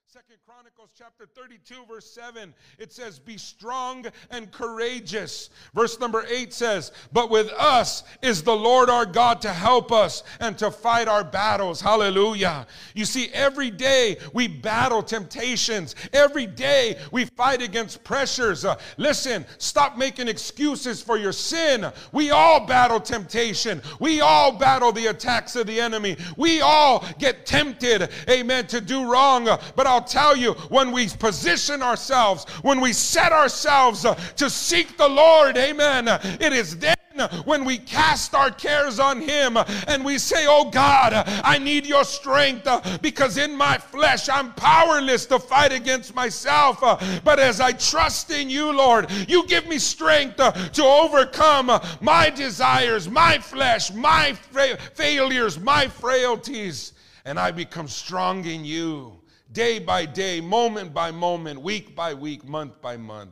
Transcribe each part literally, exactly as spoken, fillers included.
Second Chronicles chapter thirty-two, verse seven, it says, be strong and courageous. Verse number eight says, but with us is the Lord our God to help us and to fight our battles. Hallelujah. You see, every day we battle temptations. Every day we fight against pressures. Uh, listen, stop making excuses for your sin. We all battle temptation. We all battle the attacks of the enemy. We all get tempted, amen, to do wrong. Uh, but I'll tell you, when we position ourselves, when we set ourselves uh, to seek the Lord, amen, uh, it is then when we cast our cares on him uh, and we say, oh God, uh, I need your strength uh, because in my flesh I'm powerless to fight against myself. Uh, but as I trust in you, Lord, you give me strength uh, to overcome uh, my desires, my flesh, my fra- failures, my frailties, and I become strong in you. Day by day, moment by moment, week by week, month by month.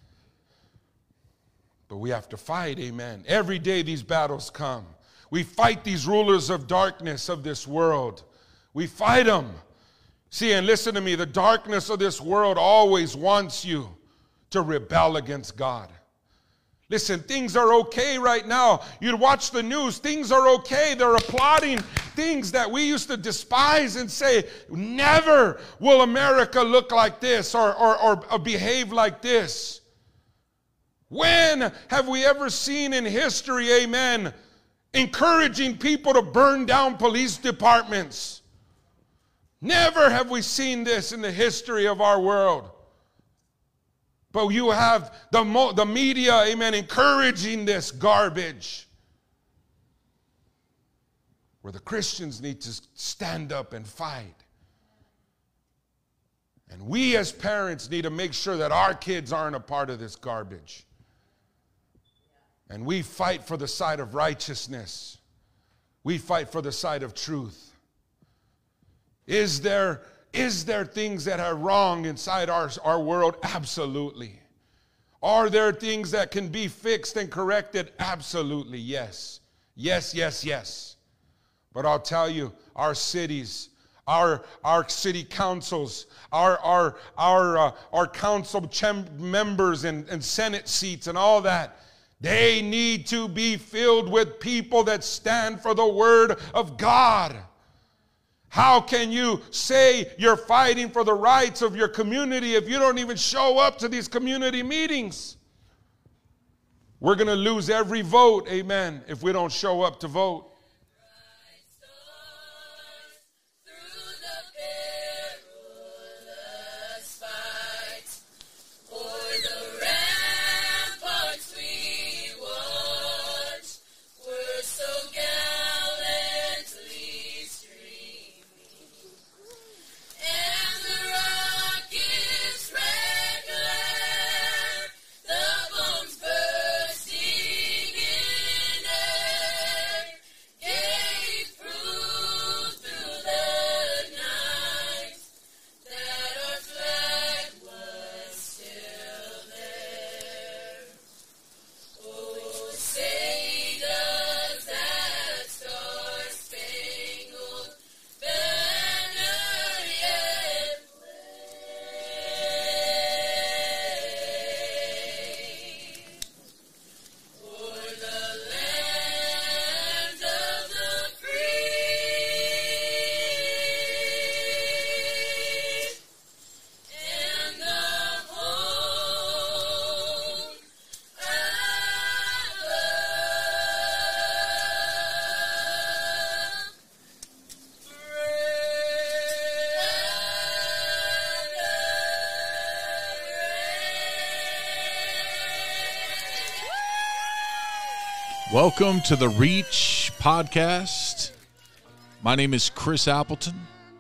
But we have to fight, amen. Every day these battles come. We fight these rulers of darkness of this world. We fight them. See, and listen to me, the darkness of this world always wants you to rebel against God. Listen, things are okay right now. You'd watch the news. Things are okay. They're applauding things that we used to despise and say, never will America look like this or, or, or, or behave like this. When have we ever seen in history, amen, encouraging people to burn down police departments? Never have we seen this in the history of our world. But you have the, mo- the media, amen, encouraging this garbage. Where the Christians need to stand up and fight. And we as parents need to make sure that our kids aren't a part of this garbage. And we fight for the side of righteousness. We fight for the side of truth. Is there Is there things that are wrong inside our, our world? Absolutely. Are there things that can be fixed and corrected? Absolutely, yes. Yes, yes, yes. But I'll tell you, our cities, our, our city councils, our, our, our, uh, our council cham- members and, and Senate seats and all that, they need to be filled with people that stand for the Word of God. How can you say you're fighting for the rights of your community if you don't even show up to these community meetings? We're going to lose every vote, amen, if we don't show up to vote. Welcome to the Reach Podcast. My name is Chris Appleton.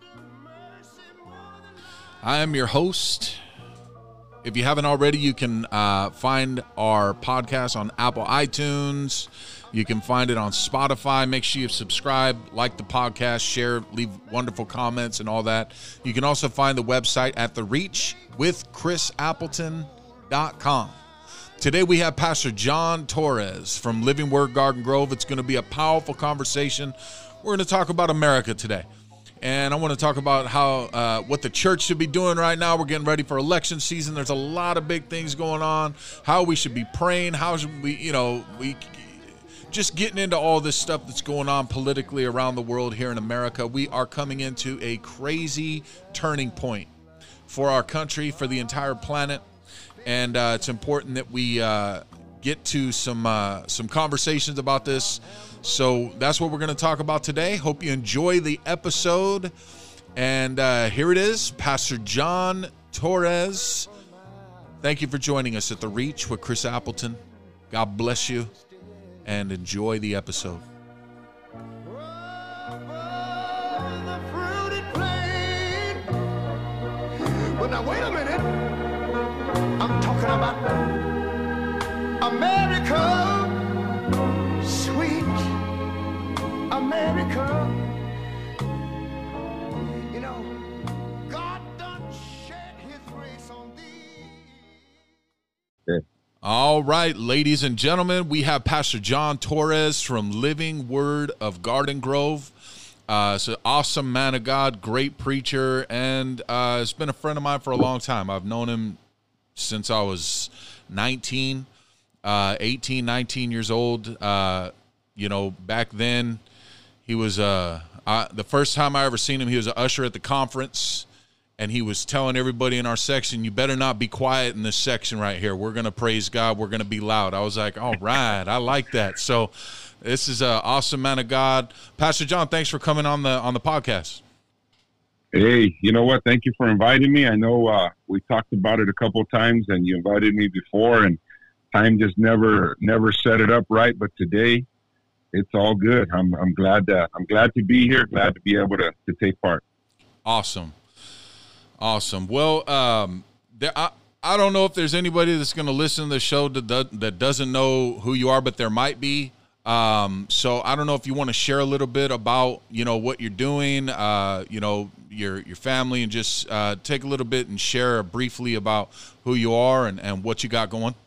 I am your host. If you haven't already, you can uh, find our podcast on Apple iTunes. You can find it on Spotify. Make sure you subscribe, like the podcast, share, leave wonderful comments and all that. You can also find the website at the reach with chris appleton dot com. Today we have Pastor John Torres from Living Word Garden Grove. It's going to be a powerful conversation. We're going to talk about America today. And I want to talk about how uh, what the church should be doing right now. We're getting ready for election season. There's a lot of big things going on. How we should be praying. How should we, you know, we just getting into all this stuff that's going on politically around the world here in America. We are coming into a crazy turning point for our country, for the entire planet. And uh, it's important that we uh, get to some uh, some conversations about this. So that's what we're going to talk about today. Hope you enjoy the episode. And uh, here it is, Pastor John Torres. Thank you for joining us at The Reach with Chris Appleton. God bless you, and enjoy the episode. Well, now, wait a minute. I'm talking about America, sweet America. You know, God done shed his grace on thee. Yeah. All right, ladies and gentlemen, we have Pastor John Torres from Living Word of Garden Grove. Uh, it's an awesome man of God, great preacher, and uh, it's been a friend of mine for a long time. I've known him since I was nineteen, uh, eighteen, nineteen years old. Uh, you know, back then, he was, uh, I, the first time I ever seen him, he was an usher at the conference, and he was telling everybody in our section, you better not be quiet in this section right here. We're going to praise God. We're going to be loud. I was like, all right, I like that. So this is an awesome man of God. Pastor John, thanks for coming on the on the podcast. Hey, you know what? Thank you for inviting me. I know uh, we talked about it a couple of times, and you invited me before, and time just never never set it up right. But today, it's all good. I'm I'm glad that I'm glad to be here. Glad to be able to to take part. Awesome, awesome. Well, um, there, I I don't know if there's anybody that's going to listen to the show that that doesn't know who you are, but there might be. Um, so I don't know if you want to share a little bit about, you know, what you're doing, uh, you know, your, your family, and just, uh, take a little bit and share briefly about who you are and, and what you got going.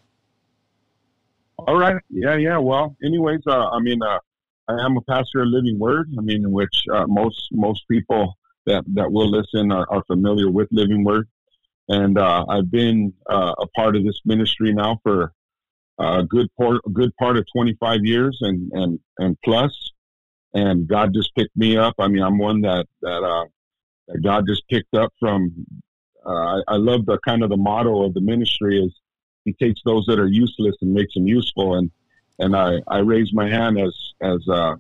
All right. Yeah. Yeah. Well, anyways, uh, I mean, uh, I am a pastor of Living Word. I mean, which, uh, most, most people that, that will listen are, are familiar with Living Word. And, uh, I've been, uh, a part of this ministry now for a good part, a good part of twenty-five years and, and, and plus, and God just picked me up. I mean, I'm one that, that, uh, that God just picked up from, uh, I, I love the kind of the motto of the ministry is he takes those that are useless and makes them useful. And, and I, I raise my hand as, as, uh,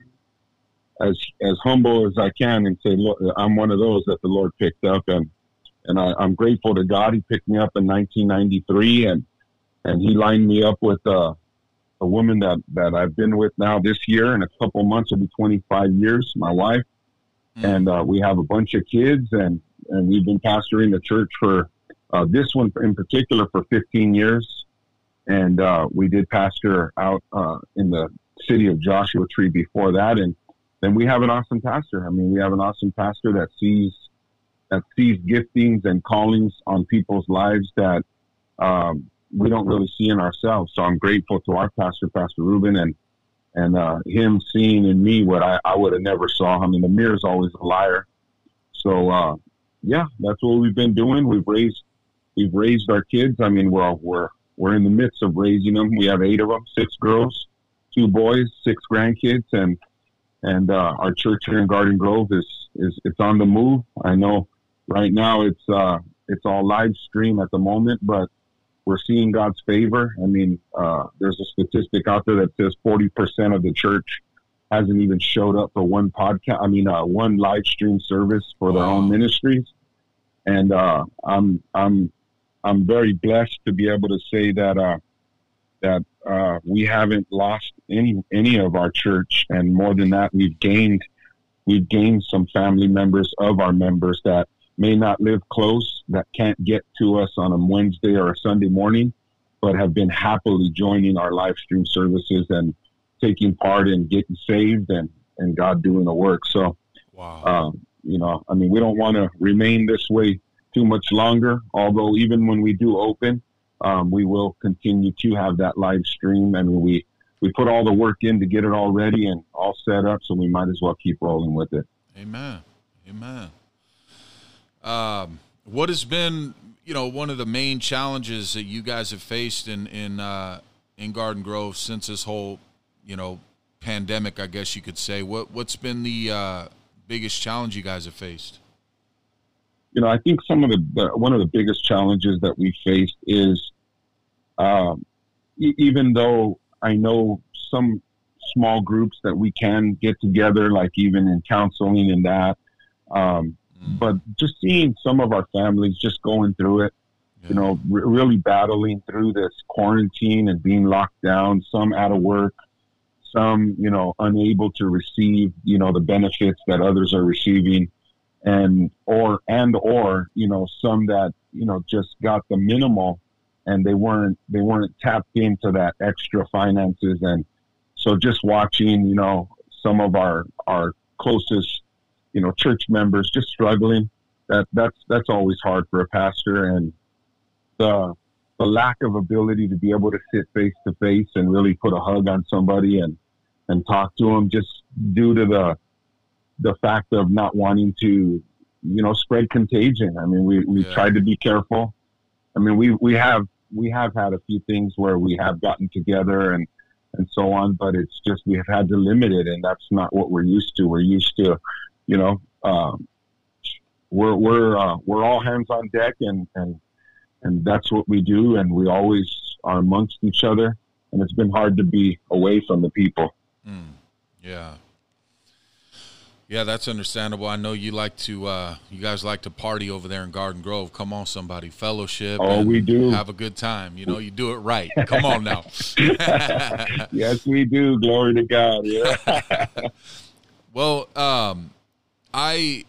as, as humble as I can and say, look, I'm one of those that the Lord picked up. And, and I, I'm grateful to God. He picked me up in nineteen ninety-three, and, and he lined me up with uh, a woman that, that I've been with now this year. In a couple months, it'll be twenty-five years, my wife. Mm. And uh, we have a bunch of kids, and, and we've been pastoring the church for uh, this one in particular for fifteen years. And uh, we did pastor out uh, in the city of Joshua Tree before that. And then we have an awesome pastor. I mean, we have an awesome pastor that sees that sees giftings and callings on people's lives that um, we don't really see in ourselves. So I'm grateful to our pastor, Pastor Ruben, and and uh, him seeing in me what I, I would have never saw. I mean, the mirror's always a liar. So uh, yeah, that's what we've been doing. We've raised we've raised our kids. I mean, we're we're we're in the midst of raising them. We have eight of them, six girls, two boys, six grandkids, and and uh, our church here in Garden Grove is is it's on the move. I know right now it's uh, it's all live stream at the moment, but we're seeing God's favor. I mean, uh, there's a statistic out there that says forty percent of the church hasn't even showed up for one podcast. I mean, uh, one live stream service for their own ministries. And uh, I'm I'm I'm very blessed to be able to say that uh, that uh, we haven't lost any any of our church, and more than that, we've gained we've gained some family members of our members that may not live close, that can't get to us on a Wednesday or a Sunday morning, but have been happily joining our live stream services and taking part in getting saved and, and God doing the work. So, wow. um, you know, I mean, we don't want to remain this way too much longer, although even when we do open, um, we will continue to have that live stream. I mean, we, we put all the work in to get it all ready and all set up, so we might as well keep rolling with it. Amen. Amen. Um, what has been, you know, one of the main challenges that you guys have faced in in uh, in Garden Grove since this whole, you know, pandemic, I guess you could say? What what's been the uh, biggest challenge you guys have faced? You know, I think some of the, the one of the biggest challenges that we faced is, um, e- even though I know some small groups that we can get together, like even in counseling and that, um, mm. but just seeing some of our families just going through it, yeah. you know, re- really battling through this quarantine and being locked down, some out of work, some, you know, unable to receive, you know, the benefits that others are receiving. And, or, and, or, you know, some that, you know, just got the minimal and they weren't, they weren't tapped into that extra finances. And so just watching, you know, some of our, our closest, you know, church members just struggling, that that's, that's always hard for a pastor. And the, the lack of ability to be able to sit face to face and really put a hug on somebody and, and talk to them just due to the, the fact of not wanting to, you know, spread contagion. I mean, we, we yeah. tried to be careful. I mean, we, we have, we have had a few things where we have gotten together and, and so on, but it's just, we have had to limit it, and that's not what we're used to. We're used to, you know, um, we're, we're, uh, we're all hands on deck, and, and, and that's what we do. And we always are amongst each other, and it's been hard to be away from the people. Mm. Yeah. Yeah, that's understandable. I know you like to, uh, you guys like to party over there in Garden Grove. Come on, somebody, fellowship. Oh, we do. Have a good time. You know, you do it right. Come on now. Yes, we do. Glory to God. Yeah. Well, um, I,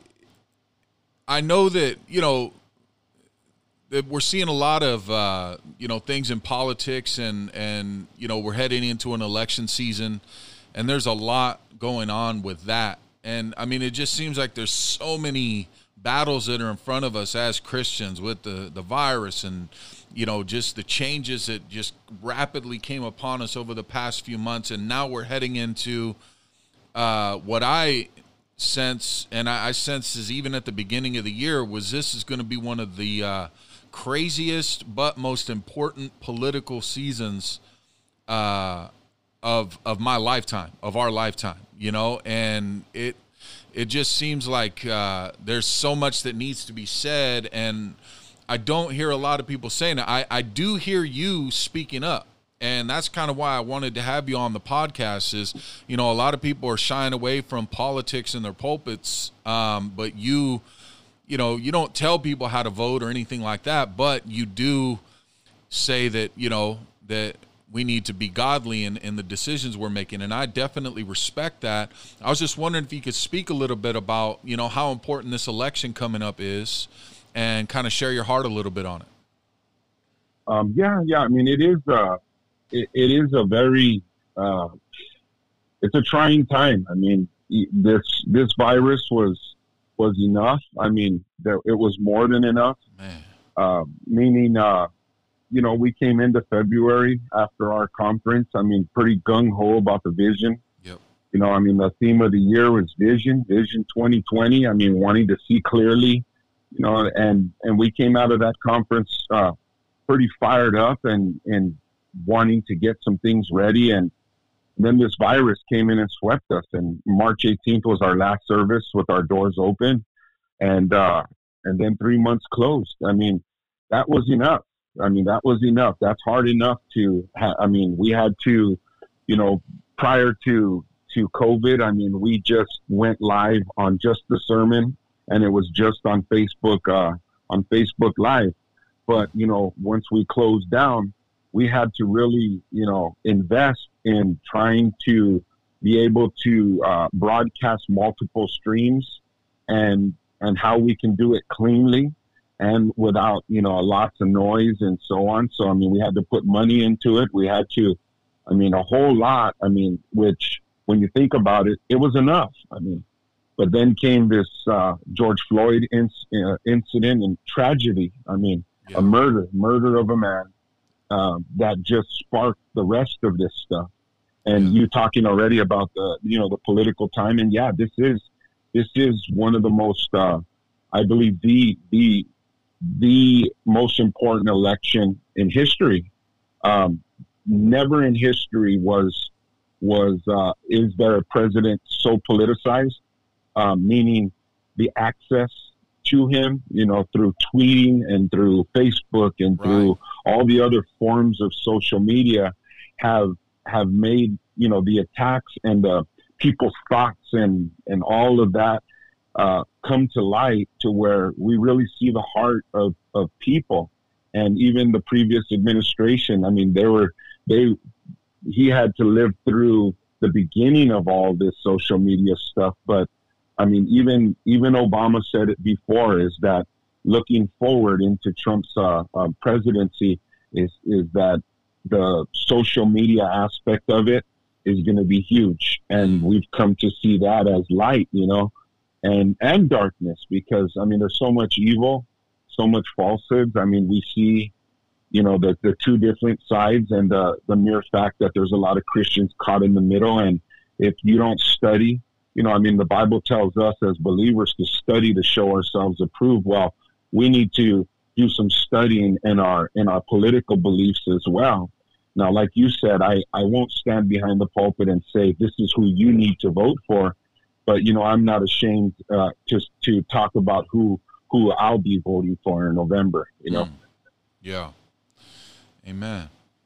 I know that, you know, that we're seeing a lot of, uh, you know, things in politics, and, and, you know, we're heading into an election season, and there's a lot going on with that. And, I mean, it just seems like there's so many battles that are in front of us as Christians with the, the virus and, you know, just the changes that just rapidly came upon us over the past few months. And now we're heading into uh, what I sense, and I, I sense is even at the beginning of the year, was this is going to be one of the uh, craziest but most important political seasons uh of of my lifetime, of our lifetime, you know, and it it just seems like uh, there's so much that needs to be said, and I don't hear a lot of people saying it. I, I do hear you speaking up, and that's kind of why I wanted to have you on the podcast is, you know, a lot of people are shying away from politics in their pulpits, um, but you, you know, you don't tell people how to vote or anything like that, but you do say that, you know, that we need to be godly in, in the decisions we're making, and I definitely respect that. I was just wondering if you could speak a little bit about, you know, how important this election coming up is, and kind of share your heart a little bit on it. Um, yeah, yeah. I mean, it is uh, it, it is a very uh, it's a trying time. I mean, this this virus was was enough. I mean, there, it was more than enough. Man. Uh, meaning. Uh, You know, we came into February after our conference. I mean, pretty gung-ho about the vision. Yep. You know, I mean, the theme of the year was vision, vision twenty twenty. I mean, wanting to see clearly, you know, and, and we came out of that conference uh, pretty fired up and, and wanting to get some things ready. And then this virus came in and swept us. And March eighteenth was our last service with our doors open. And, uh, and then three months closed. I mean, that was enough. I mean, that was enough. That's hard enough to, ha- I mean, we had to, you know, prior to, to COVID, I mean, we just went live on just the sermon, and it was just on Facebook, uh, on Facebook Live. But, you know, once we closed down, we had to really, you know, invest in trying to be able to uh, broadcast multiple streams and, and how we can do it cleanly and without, you know, lots of noise and so on. So, I mean, we had to put money into it. We had to, I mean, a whole lot. I mean, which when you think about it, it was enough. I mean, but then came this uh, George Floyd inc- uh, incident and tragedy. I mean, yeah. a murder, murder of a man uh, that just sparked the rest of this stuff. And yeah. you talking already about the, you know, the political time. And yeah, this is, this is one of the most, uh, I believe, the the the most important election in history. Um, never in history was was uh, is there a president so politicized, um, meaning the access to him, you know, through tweeting and through Facebook and Right. through all the other forms of social media have have made, you know, the attacks and the people's thoughts and and all of that uh, come to light to where we really see the heart of, of people. And even the previous administration, I mean, they were they he had to live through the beginning of all this social media stuff. But I mean, even even Obama said it before, is that looking forward into Trump's uh, uh, presidency is is that the social media aspect of it is going to be huge. And we've come to see that as light, you know, and, and darkness, because I mean, there's so much evil, so much falsehoods. I mean, we see, you know, the, the two different sides, and the, the mere fact that there's a lot of Christians caught in the middle. And if you don't study, you know, I mean, the Bible tells us as believers to study to show ourselves approved. Well, we need to do some studying in our, in our political beliefs as well. Now, like you said, I, I won't stand behind the pulpit and say, this is who you need to vote for. But, you know, I'm not ashamed uh, just to talk about who, who I'll be voting for in November, you know? Mm. Yeah. Amen.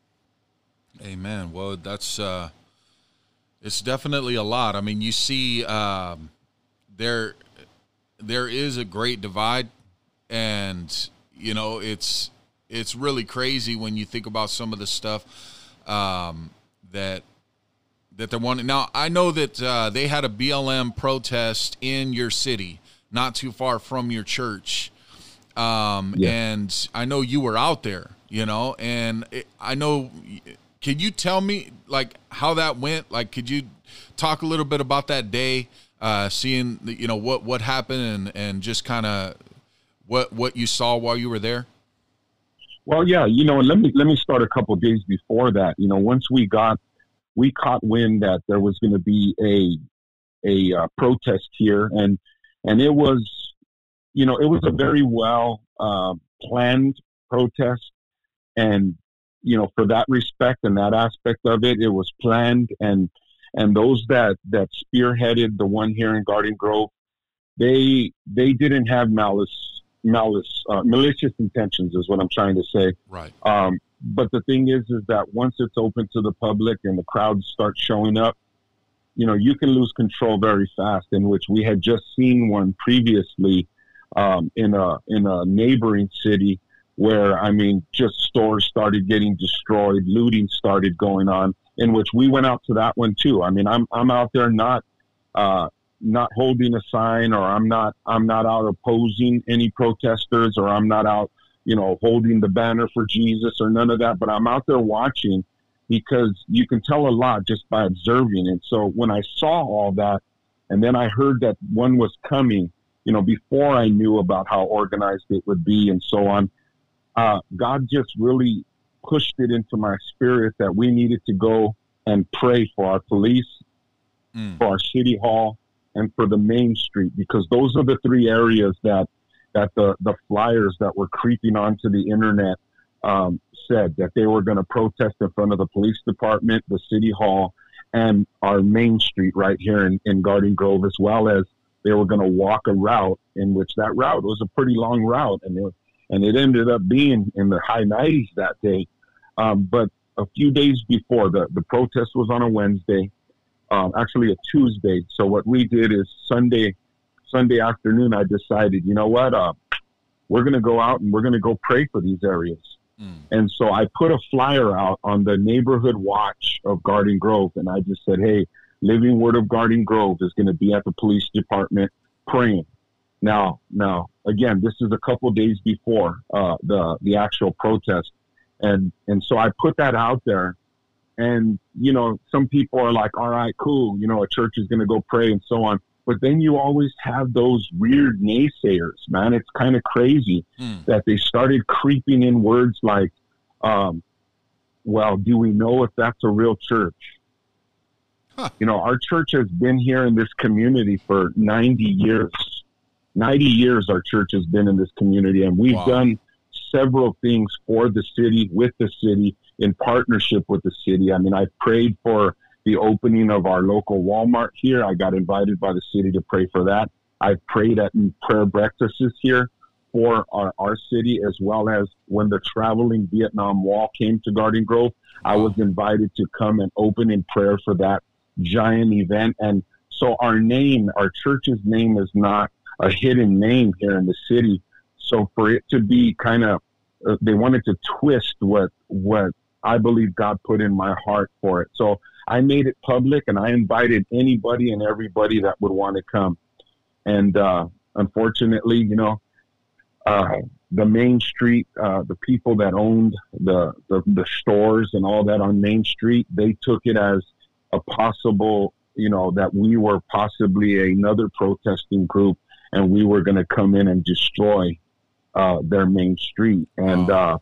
Amen. Well, that's, uh, it's definitely a lot. I mean, you see, um, there, there is a great divide, and, you know, it's, it's really crazy when you think about some of the stuff, um, that, that they're wanting. Now, I know that, uh, they had a B L M protest in your city, not too far from your church. Um, Yeah. and I know you were out there, you know, and it, I know, can you tell me like how that went? Like, could you talk a little bit about that day, uh, seeing, the, you know, what, what happened and, and just kind of what, what you saw while you were there? Well, yeah, you know, let me, let me start a couple of days before that. You know, once we got, we caught wind that there was going to be a, a uh, protest here, and, and it was, you know, it was a very well uh, planned protest. And, you know, for that respect and that aspect of it, it was planned. And, and those that, that spearheaded the one here in Garden Grove, they, they didn't have malice, malice, uh, malicious intentions is what I'm trying to say. Right. Um, but the thing is, is that once it's open to the public and the crowds start showing up, you know, you can lose control very fast, in which we had just seen one previously um, in a, in a neighboring city where, I mean, just stores started getting destroyed, looting started going on, in which we went out to that one too. I mean, I'm, I'm out there not, uh, not holding a sign, or I'm not, I'm not out opposing any protesters, or I'm not out, you know, holding the banner for Jesus or none of that, but I'm out there watching, because you can tell a lot just by observing. And so when I saw all that, and then I heard that one was coming, you know, before I knew about how organized it would be and so on, uh, God just really pushed it into my spirit that we needed to go and pray for our police, mm. for our city hall, and for the main street, because those are the three areas that, that the, the flyers that were creeping onto the internet um, said that they were going to protest in front of the police department, the city hall, and our main street right here in, in Garden Grove, as well as they were going to walk a route, in which that route was a pretty long route. And it, and it ended up being in the high nineties that day. Um, but a few days before, the, the protest was on a Wednesday, um, actually a Tuesday. So what we did is Sunday, Sunday afternoon, I decided, you know what, uh, we're going to go out and we're going to go pray for these areas. Mm. And so I put a flyer out on the neighborhood watch of Garden Grove. And I just said, hey, Living Word of Garden Grove is going to be at the police department praying. Now, now, again, this is a couple of days before uh, the, the actual protest. And, and so I put that out there, and, you know, some people are like, all right, cool. You know, a church is going to go pray and so on. But then you always have those weird naysayers, man. It's kind of crazy mm. that they started creeping in words like, um, well, do we know if that's a real church? Huh. You know, our church has been here in this community for ninety years. ninety years our church has been in this community, and we've Wow. done several things for the city, with the city, in partnership with the city. I mean, I prayed for the opening of our local Walmart here. I got invited by the city to pray for that. I prayed at prayer breakfasts here for our, our city, as well as when the traveling Vietnam Wall came to Garden Grove, I was invited to come and open in prayer for that giant event. And so our name, our church's name, is not a hidden name here in the city. So for it to be kind of, uh, they wanted to twist what what I believe God put in my heart for it. So I made it public, and I invited anybody and everybody that would want to come. And uh, unfortunately, you know, uh, the Main Street, uh, the people that owned the, the the stores and all that on Main Street, they took it as a possible, you know, that we were possibly another protesting group, and we were going to come in and destroy uh, their Main Street. And uh,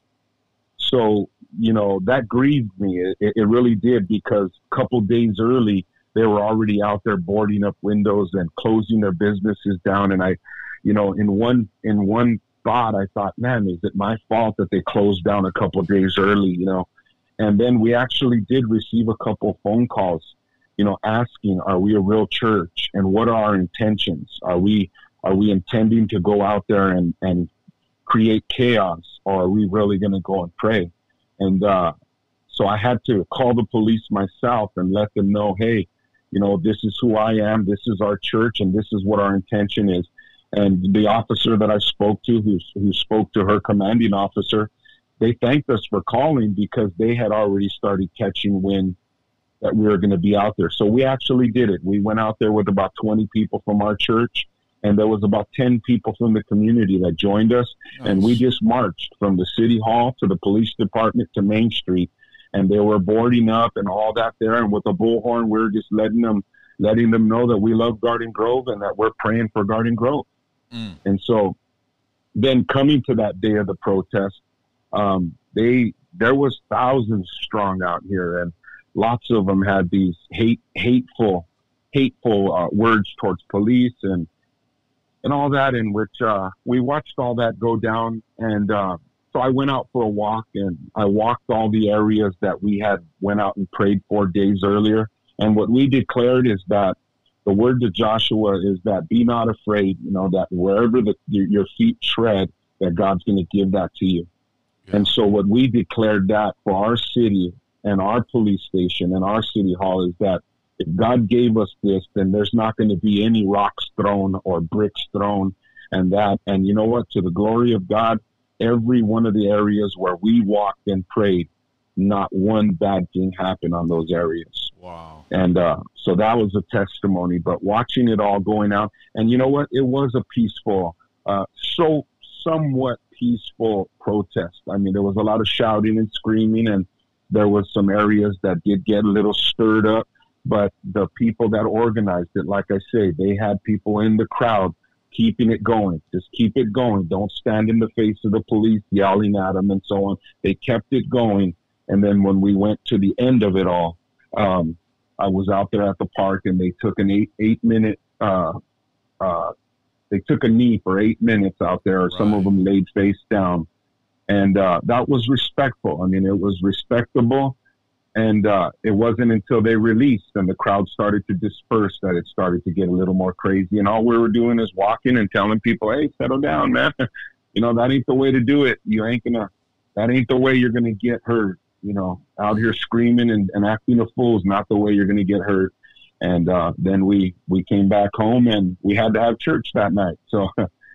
so, you know, that grieved me. It, it really did, because a couple days early, they were already out there boarding up windows and closing their businesses down. And I, you know, in one in one thought, I thought, man, is it my fault that they closed down a couple days early, you know? And then we actually did receive a couple phone calls, you know, asking, are we a real church? And what are our intentions? Are we Are we intending to go out there and, and create chaos, or are we really going to go and pray? And uh, so I had to call the police myself and let them know, hey, you know, this is who I am, this is our church, and this is what our intention is. And the officer that I spoke to, who, who spoke to her commanding officer, they thanked us for calling, because they had already started catching wind that we were going to be out there. So we actually did it. We went out there with about twenty people from our church, and there was about ten people from the community that joined us. Nice. And we just marched from the city hall to the police department to Main Street, and they were boarding up and all that there. And with a bullhorn, we were just letting them, letting them know that we love Garden Grove and that we're praying for Garden Grove. Mm. And so then coming to that day of the protest, um, they, there was thousands strong out here, and lots of them had these hate, hateful, hateful uh, words towards police and, and all that, in which uh, we watched all that go down. And uh, so I went out for a walk, and I walked all the areas that we had went out and prayed for days earlier. And what we declared is that the word to Joshua is that be not afraid, you know, that wherever the, your, your feet tread, that God's going to give that to you. Yeah. And so what we declared that for our city and our police station and our city hall is that if God gave us this, then there's not going to be any rocks thrown or bricks thrown and that. And you know what? To the glory of God, every one of the areas where we walked and prayed, not one bad thing happened on those areas. Wow. And uh, so that was a testimony. But watching it all going out, and you know what? It was a peaceful, uh, so somewhat peaceful protest. I mean, there was a lot of shouting and screaming, and there was some areas that did get a little stirred up. But the people that organized it, like I say, they had people in the crowd keeping it going. Just keep it going. Don't stand in the face of the police yelling at them and so on. They kept it going. And then when we went to the end of it all, um, I was out there at the park, and they took an eight eight minute. Uh, uh, they took a knee for eight minutes out there. Right. Some of them laid face down, and uh, that was respectful. I mean, it was respectable. And uh, it wasn't until they released and the crowd started to disperse that it started to get a little more crazy. And all we were doing is walking and telling people, hey, settle down, man. You know, that ain't the way to do it. You ain't gonna, that ain't the way you're going to get hurt. You know, out here screaming and, and acting a fool is not the way you're going to get hurt. And uh, then we, we came back home, and we had to have church that night. So,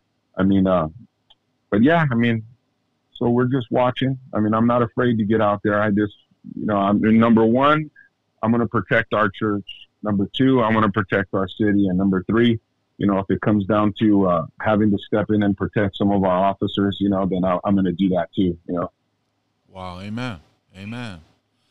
I mean, uh, but yeah, I mean, so we're just watching. I mean, I'm not afraid to get out there. I just, you know, I'm number one, I'm going to protect our church. Number two, I'm going to protect our city. And number three, you know, if it comes down to uh, having to step in and protect some of our officers, you know, then I'll, I'm going to do that too, you know. Wow. Amen. Amen.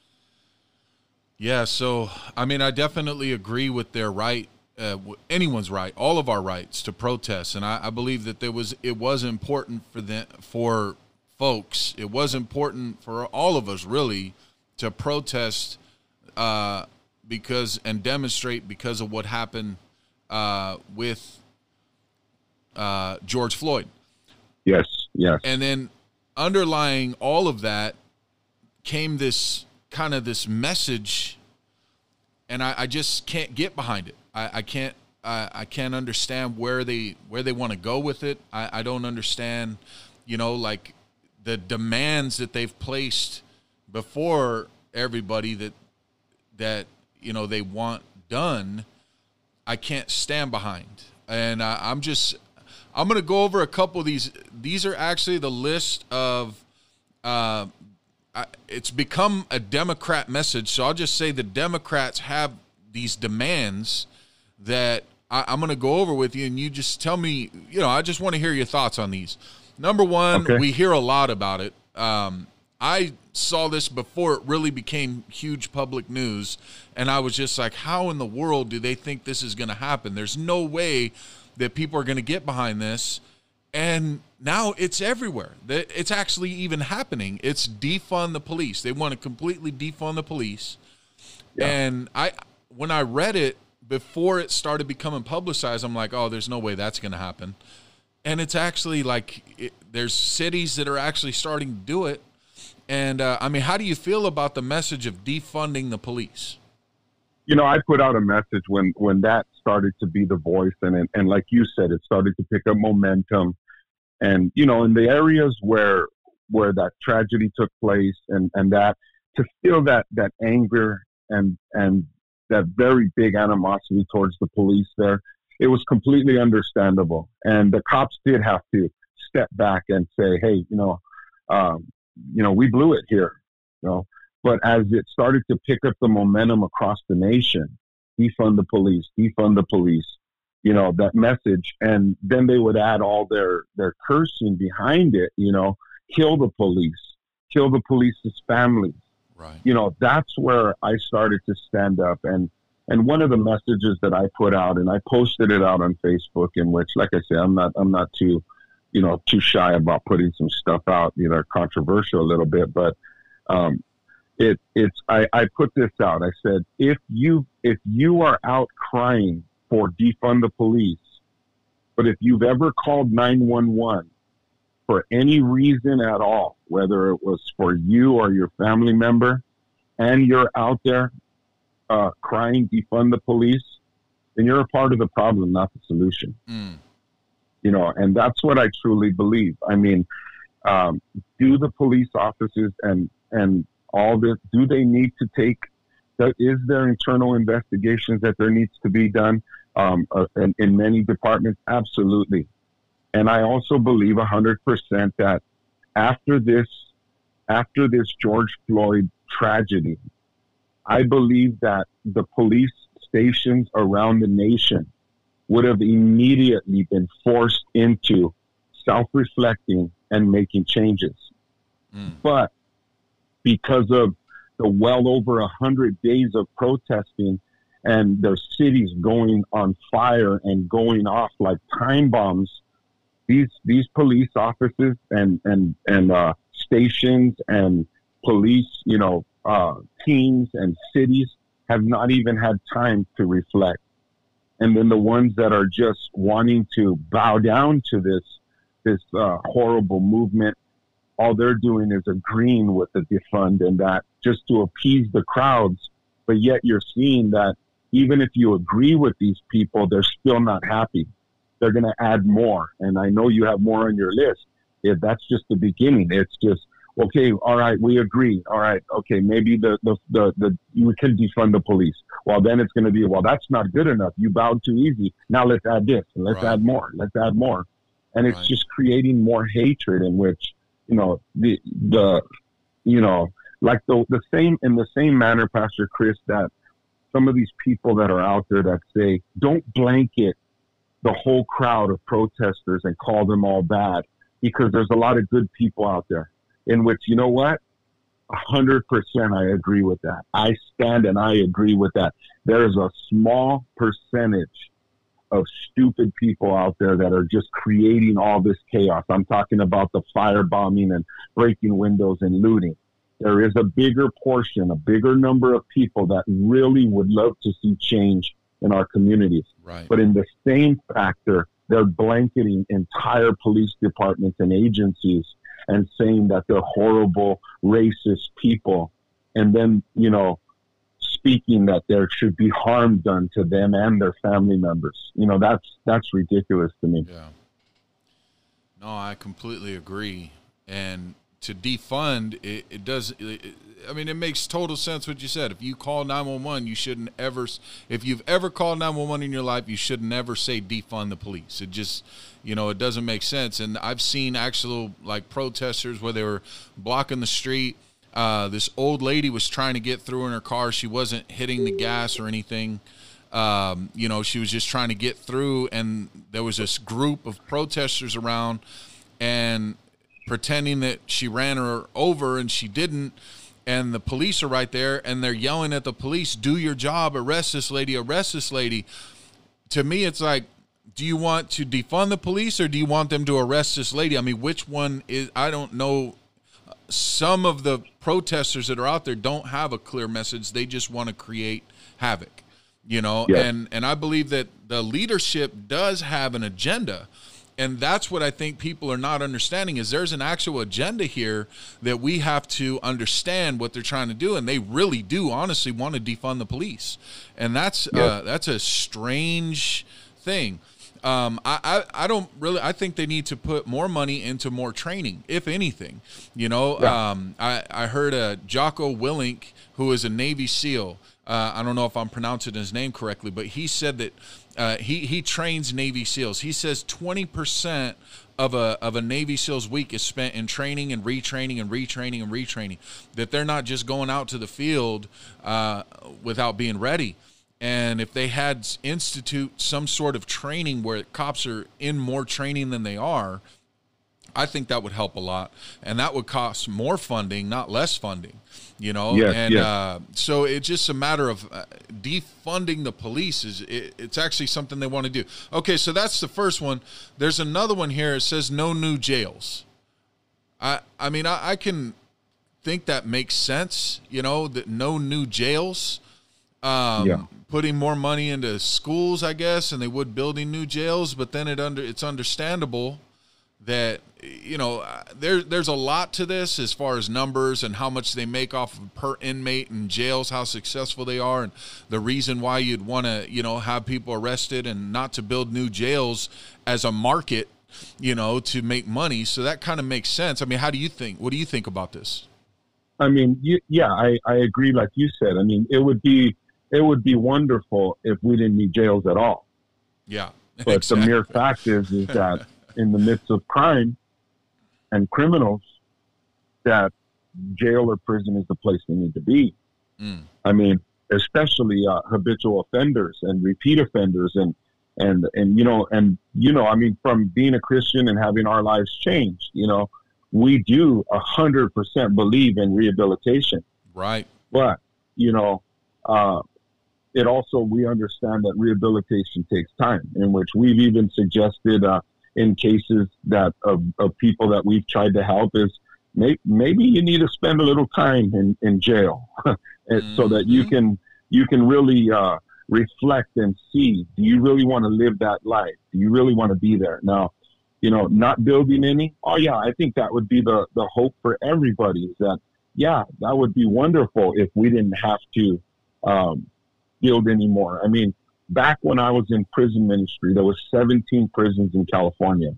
Yeah. So, I mean, I definitely agree with their right, uh, anyone's right, all of our rights to protest. And I, I believe that there was, it was important for them, for folks, it was important for all of us really to protest uh, because and demonstrate because of what happened uh, with uh, George Floyd. Yes, yes. And then underlying all of that came this kind of this message, and I, I just can't get behind it. I, I can't I, I can't understand where they where they want to go with it. I, I don't understand, you know, like the demands that they've placed before everybody that that you know they want done. I can't stand behind, and I, I'm just I'm going to go over a couple of these. These are actually the list of. Uh, I, it's become a Democrat message, so I'll just say the Democrats have these demands that I, I'm going to go over with you, and you just tell me. You know, I just want to hear your thoughts on these. Number one, okay. We hear a lot about it. Um, I saw this before it really became huge public news, and I was just like, how in the world do they think this is going to happen? There's no way that people are going to get behind this. And now it's everywhere. It's actually even happening. It's defund the police. They want to completely defund the police. Yeah. And I, when I read it before it started becoming publicized, I'm like, oh, there's no way that's going to happen. And it's actually like it, there's cities that are actually starting to do it. And, uh, I mean, how do you feel about the message of defunding the police? You know, I put out a message when, when that started to be the voice. And, and, and like you said, it started to pick up momentum. And, you know, in the areas where where that tragedy took place and, and that to feel that, that anger and and that very big animosity towards the police there, it was completely understandable. And the cops did have to step back and say, hey, you know, um, you know, we blew it here, you know. But as it started to pick up the momentum across the nation, defund the police, defund the police, you know, that message. And then they would add all their, their cursing behind it, you know, kill the police, kill the police's families. Right. You know, that's where I started to stand up. And, and one of the messages that I put out, and I posted it out on Facebook, in which, like I said, I'm not, I'm not too, you know, too shy about putting some stuff out, you know, controversial a little bit, but, um, It it's I, I put this out. I said, if you if you are out crying for defund the police, but if you've ever called nine one one for any reason at all, whether it was for you or your family member, and you're out there uh, crying defund the police, then you're a part of the problem, not the solution. Mm. You know, and that's what I truly believe. I mean, um, do the police officers and and all this, do they need to take, is there internal investigations that there needs to be done um, uh, in, in many departments? Absolutely. And I also believe one hundred percent that after this, after this George Floyd tragedy, I believe that the police stations around the nation would have immediately been forced into self-reflecting and making changes. Mm. But because of the well over a hundred days of protesting and their cities going on fire and going off like time bombs, these these police officers and and and uh, stations and police, you know, uh, teams and cities have not even had time to reflect. And then the ones that are just wanting to bow down to this this uh, horrible movement, all they're doing is agreeing with the defund and that just to appease the crowds. But yet you're seeing that even if you agree with these people, they're still not happy. They're going to add more. And I know you have more on your list. If that's just the beginning, it's just, okay, all right, we agree. All right, okay, maybe the, the, the, the we can defund the police. Well, then it's going to be, well, that's not good enough. You bowed too easy. Now let's add this and let's right. add more. Let's add more. And it's right. just creating more hatred in which, you know, the, the, you know, like the, the same, in the same manner, Pastor Chris, that some of these people that are out there that say, don't blanket the whole crowd of protesters and call them all bad, because there's a lot of good people out there, in which, you know what? A hundred percent I agree with that. I stand and I agree with that. There is a small percentage of stupid people out there that are just creating all this chaos. I'm talking about the firebombing and breaking windows and looting. there is a bigger portion, a bigger number of people that really would love to see change in our communities. Right. But in the same factor, they're blanketing entire police departments and agencies and saying that they're horrible, racist people. And then, you know, speaking that there should be harm done to them and their family members. You know, that's that's ridiculous to me. Yeah. No, I completely agree. And to defund, it, it does, it, I mean, it makes total sense what you said. If you call nine one one, you shouldn't ever, if you've ever called nine one one in your life, you should never say defund the police. It just, you know, it doesn't make sense. And I've seen actual, like, protesters where they were blocking the street. Uh, this old lady was trying to get through in her car. She wasn't hitting the gas or anything. Um, you know, she was just trying to get through, and there was this group of protesters around and pretending that she ran her over, and she didn't. And the police are right there, and they're yelling at the police, "Do your job, arrest this lady, arrest this lady." To me, it's like, do you want to defund the police, or do you want them to arrest this lady? I mean, which one is, I don't know. Some of the protesters that are out there don't have a clear message. They just want to create havoc, you know? Yeah. And, and I believe that the leadership does have an agenda. And that's what I think people are not understanding, is there's an actual agenda here that we have to understand what they're trying to do. And they really do honestly want to defund the police. And that's, yeah. uh, that's a strange thing. Um, I, I, I don't really, I think they need to put more money into more training, if anything. You know, Yeah. um, I, I heard a Jocko Willink, who is a Navy SEAL. Uh, I don't know if I'm pronouncing his name correctly, but he said that uh, he, he trains Navy SEALs. He says twenty percent of a, of a Navy SEAL's week is spent in training and retraining and retraining and retraining, that they're not just going out to the field uh, without being ready. And if they had institute some sort of training where cops are in more training than they are, I think that would help a lot. And that would cost more funding, not less funding, you know? Yes, and yes. Uh, so it's just a matter of uh, defunding the police. Is it, It's actually something they want to do. Okay, so that's the first one. There's another one here. It says no new jails. I, I mean, I, I can think that makes sense, you know, that no new jails. Um, Yeah. Putting more money into schools, I guess, and they would building new jails. But then it under it's understandable that, you know, there there's a lot to this as far as numbers and how much they make off of per inmate in jails, how successful they are, and the reason why you'd want to, you know, have people arrested and not to build new jails as a market, you know, to make money. So that kind of makes sense. I mean, how do you think? What do you think about this? I mean, you, yeah, I, I agree. Like you said, I mean, it would be, it would be wonderful if we didn't need jails at all. Yeah. But exactly. the mere fact is, is that in the midst of crime and criminals, that jail or prison is the place they need to be. Mm. I mean, especially uh, habitual offenders and repeat offenders, and and and you know, and you know, I mean, from being a Christian and having our lives changed, you know, we do a hundred percent believe in rehabilitation. Right. But you know, uh, it also, we understand that rehabilitation takes time, in which we've even suggested uh, in cases that of, of people that we've tried to help is may, maybe you need to spend a little time in, in jail mm-hmm. so that you can you can really uh, reflect and see, do you really want to live that life? Do you really want to be there? Now, you know, not building any, oh yeah, I think that would be the, the hope for everybody, is that, yeah, that would be wonderful if we didn't have to um, build anymore. I mean, back when I was in prison ministry, there was seventeen prisons in California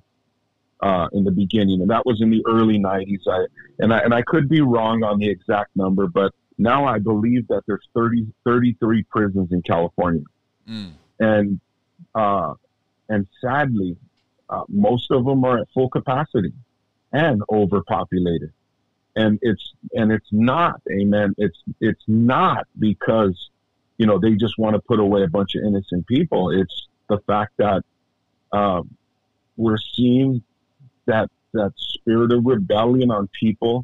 uh, in the beginning, and that was in the early nineties. I and I and I could be wrong on the exact number, but now I believe that there's thirty, thirty-three prisons in California, mm. and uh, and sadly, uh, most of them are at full capacity and overpopulated. And it's and it's not, amen. It's it's not because, you know, they just want to put away a bunch of innocent people. It's the fact that um, we're seeing that that spirit of rebellion on people,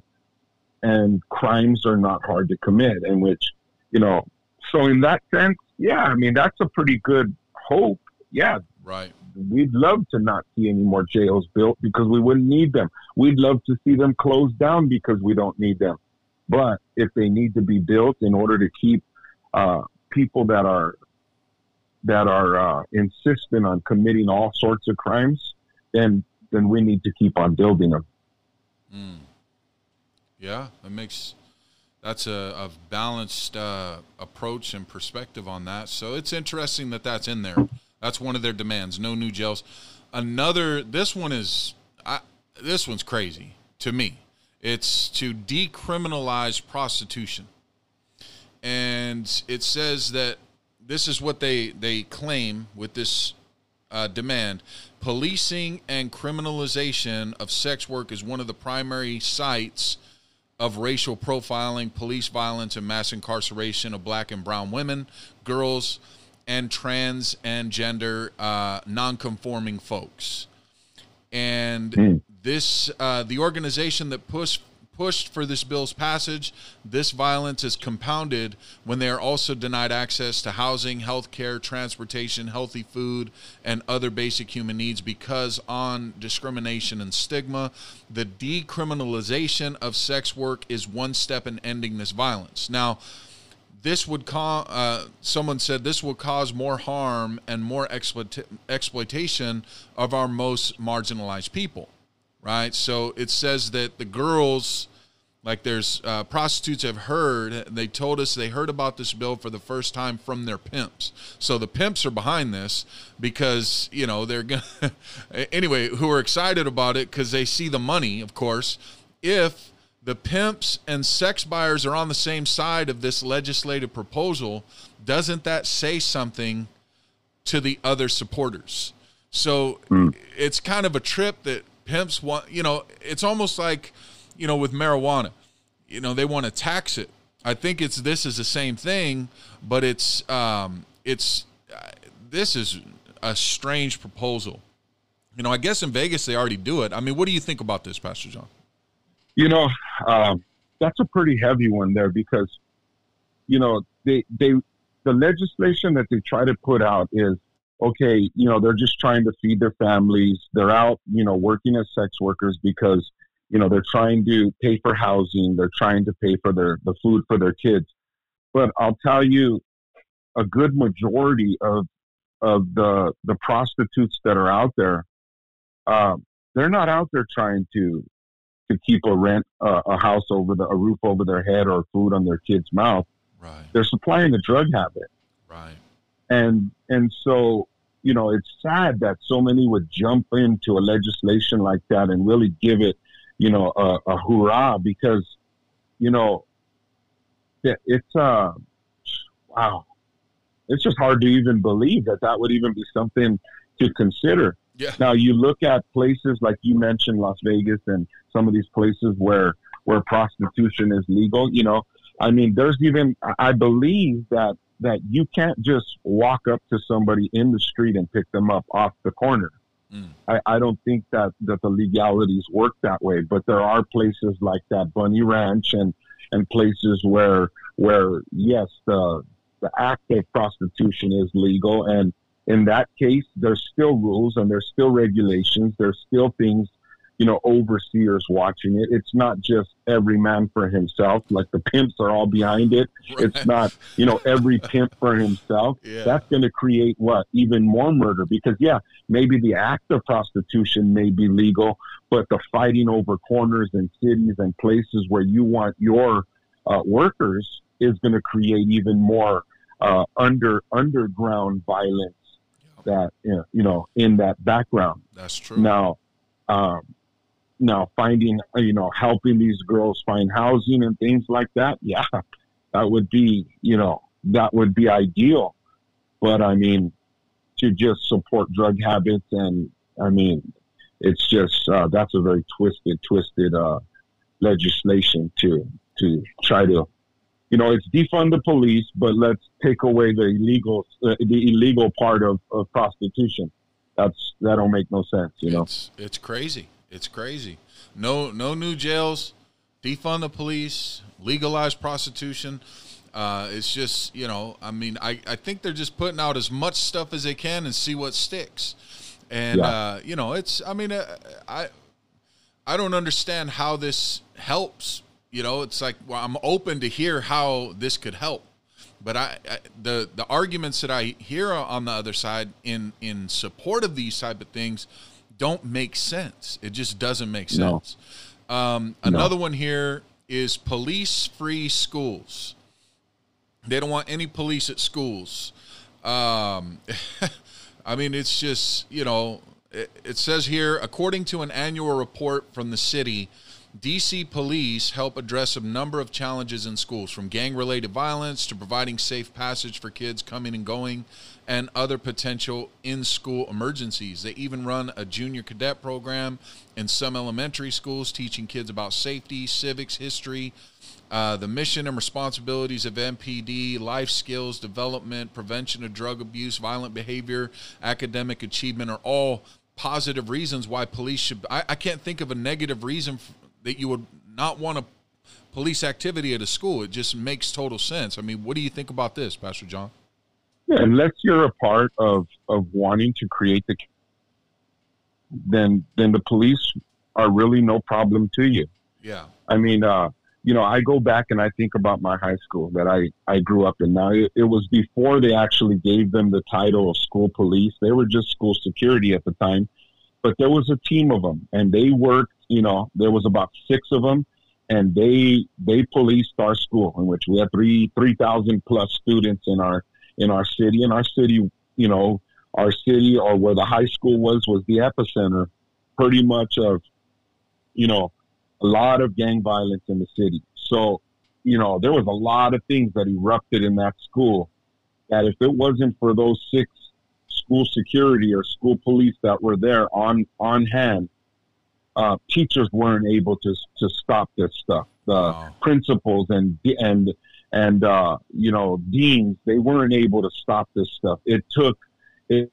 and crimes are not hard to commit. In which, you know, so in that sense, yeah, I mean, that's a pretty good hope. Yeah, right. We'd love to not see any more jails built because we wouldn't need them. We'd love to see them closed down because we don't need them. But if they need to be built in order to keep uh, people that are that are uh, insistent on committing all sorts of crimes, then then we need to keep on building them. Mm. Yeah, that makes that's a, a balanced uh, approach and perspective on that. So it's interesting that that's in there. That's one of their demands. No new jails. Another. This one is. I, this one's crazy to me. It's to decriminalize prostitution, and it says that. This is what they, they claim with this uh, demand. Policing and criminalization of sex work is one of the primary sites of racial profiling, police violence, and mass incarceration of black and brown women, girls, and trans and gender uh, non-conforming folks. And mm. this uh, the organization that pushed pushed for this bill's passage, this violence is compounded when they are also denied access to housing, health care, transportation, healthy food, and other basic human needs because on discrimination and stigma. The decriminalization of sex work is one step in ending this violence. Now, this would cause, uh, someone said this will cause more harm and more exploit- exploitation of our most marginalized people. Right, so it says that the girls, like there's uh, prostitutes have heard, they told us they heard about this bill for the first time from their pimps. So the pimps are behind this because, you know, they're going to, anyway, who are excited about it because they see the money, of course. If the pimps and sex buyers are on the same side of this legislative proposal, doesn't that say something to the other supporters? So mm. it's kind of a trip that pimps want, you know, it's almost like, you know, with marijuana, you know, they want to tax it. I think it's, this is the same thing, but it's, um, it's, uh, this is a strange proposal. You know, I guess in Vegas, they already do it. I mean, what do you think about this, Pastor John? You know, um, that's a pretty heavy one there because, you know, they, they, the legislation that they try to put out is, okay, you know, they're just trying to feed their families. They're out, you know, working as sex workers because, you know, they're trying to pay for housing. They're trying to pay for their, the food for their kids. But I'll tell you, a good majority of, of the, the prostitutes that are out there, um, they're not out there trying to, to keep a rent, uh, a house over the, a roof over their head or food on their kid's mouth. Right. They're supplying the drug habit. Right. And and so, you know, it's sad that so many would jump into a legislation like that and really give it, you know, a, a hurrah because, you know, it, it's, uh, wow, it's just hard to even believe that that would even be something to consider. Yeah. Now, you look at places like you mentioned, Las Vegas and some of these places where, where prostitution is legal, you know, I mean, there's even, I believe that that you can't just walk up to somebody in the street and pick them up off the corner. Mm. I, I don't think that, that the legalities work that way, but there are places like that Bunny Ranch and, and places where, where yes, the, the act of prostitution is legal. And in that case, there's still rules and there's still regulations. There's still things, you know, overseers watching it. It's not just every man for himself. Like the pimps are all behind it. Right. It's not, you know, every pimp for himself. Yeah. That's going to create what? Even more murder because, yeah, maybe the act of prostitution may be legal, but the fighting over corners and cities and places where you want your uh, workers is going to create even more uh, under underground violence that, you know, you know, in that background. That's true. Now, um, Now, finding, you know, helping these girls find housing and things like that, yeah, that would be, you know, that would be ideal. But, I mean, to just support drug habits and, I mean, it's just, uh, that's a very twisted, twisted uh, legislation to to try to, you know, it's defund the police, but let's take away the illegal, uh, the illegal part of, of prostitution. That's, that don't make no sense, you know. It's, it's crazy. It's crazy. No, no new jails, defund the police, legalize prostitution. Uh, it's just, you know, I mean, I, I think they're just putting out as much stuff as they can and see what sticks. And, yeah. uh, you know, it's, I mean, uh, I, I don't understand how this helps, You know, it's like, well, I'm open to hear how this could help. But I, I the the arguments that I hear on the other side in, in support of these type of things don't make sense. It just doesn't make sense. No. Um, another no. one here is police-free schools. They don't want any police at schools. Um, I mean, it's just, you know, it, it says here, according to an annual report from the city, D C police help address a number of challenges in schools, from gang-related violence to providing safe passage for kids coming and going and other potential in-school emergencies. They even run a junior cadet program in some elementary schools teaching kids about safety, civics, history, uh, the mission and responsibilities of M P D, life skills development, prevention of drug abuse, violent behavior, academic achievement are all positive reasons why police should. I, I can't think of a negative reason for, that you would not want a police activity at a school. It just makes total sense. I mean, what do you think about this, Pastor John? Yeah, unless you're a part of, of wanting to create the, then then the police are really no problem to you. Yeah. I mean, uh, you know, I go back and I think about my high school that I, I grew up in. Now, it, it was before they actually gave them the title of school police. They were just school security at the time. But there was a team of them, and they worked, you know, there was about six of them, and they they policed our school, in which we had three three thousand plus students in our in our city. And our city, you know, our city, or where the high school was, was the epicenter pretty much of, you know, a lot of gang violence in the city. So, you know, there was a lot of things that erupted in that school that if it wasn't for those six school security or school police that were there on, on hand, uh, teachers weren't able to to stop this stuff. The wow. principals and, and, and, uh, you know, deans, they weren't able to stop this stuff. It took it,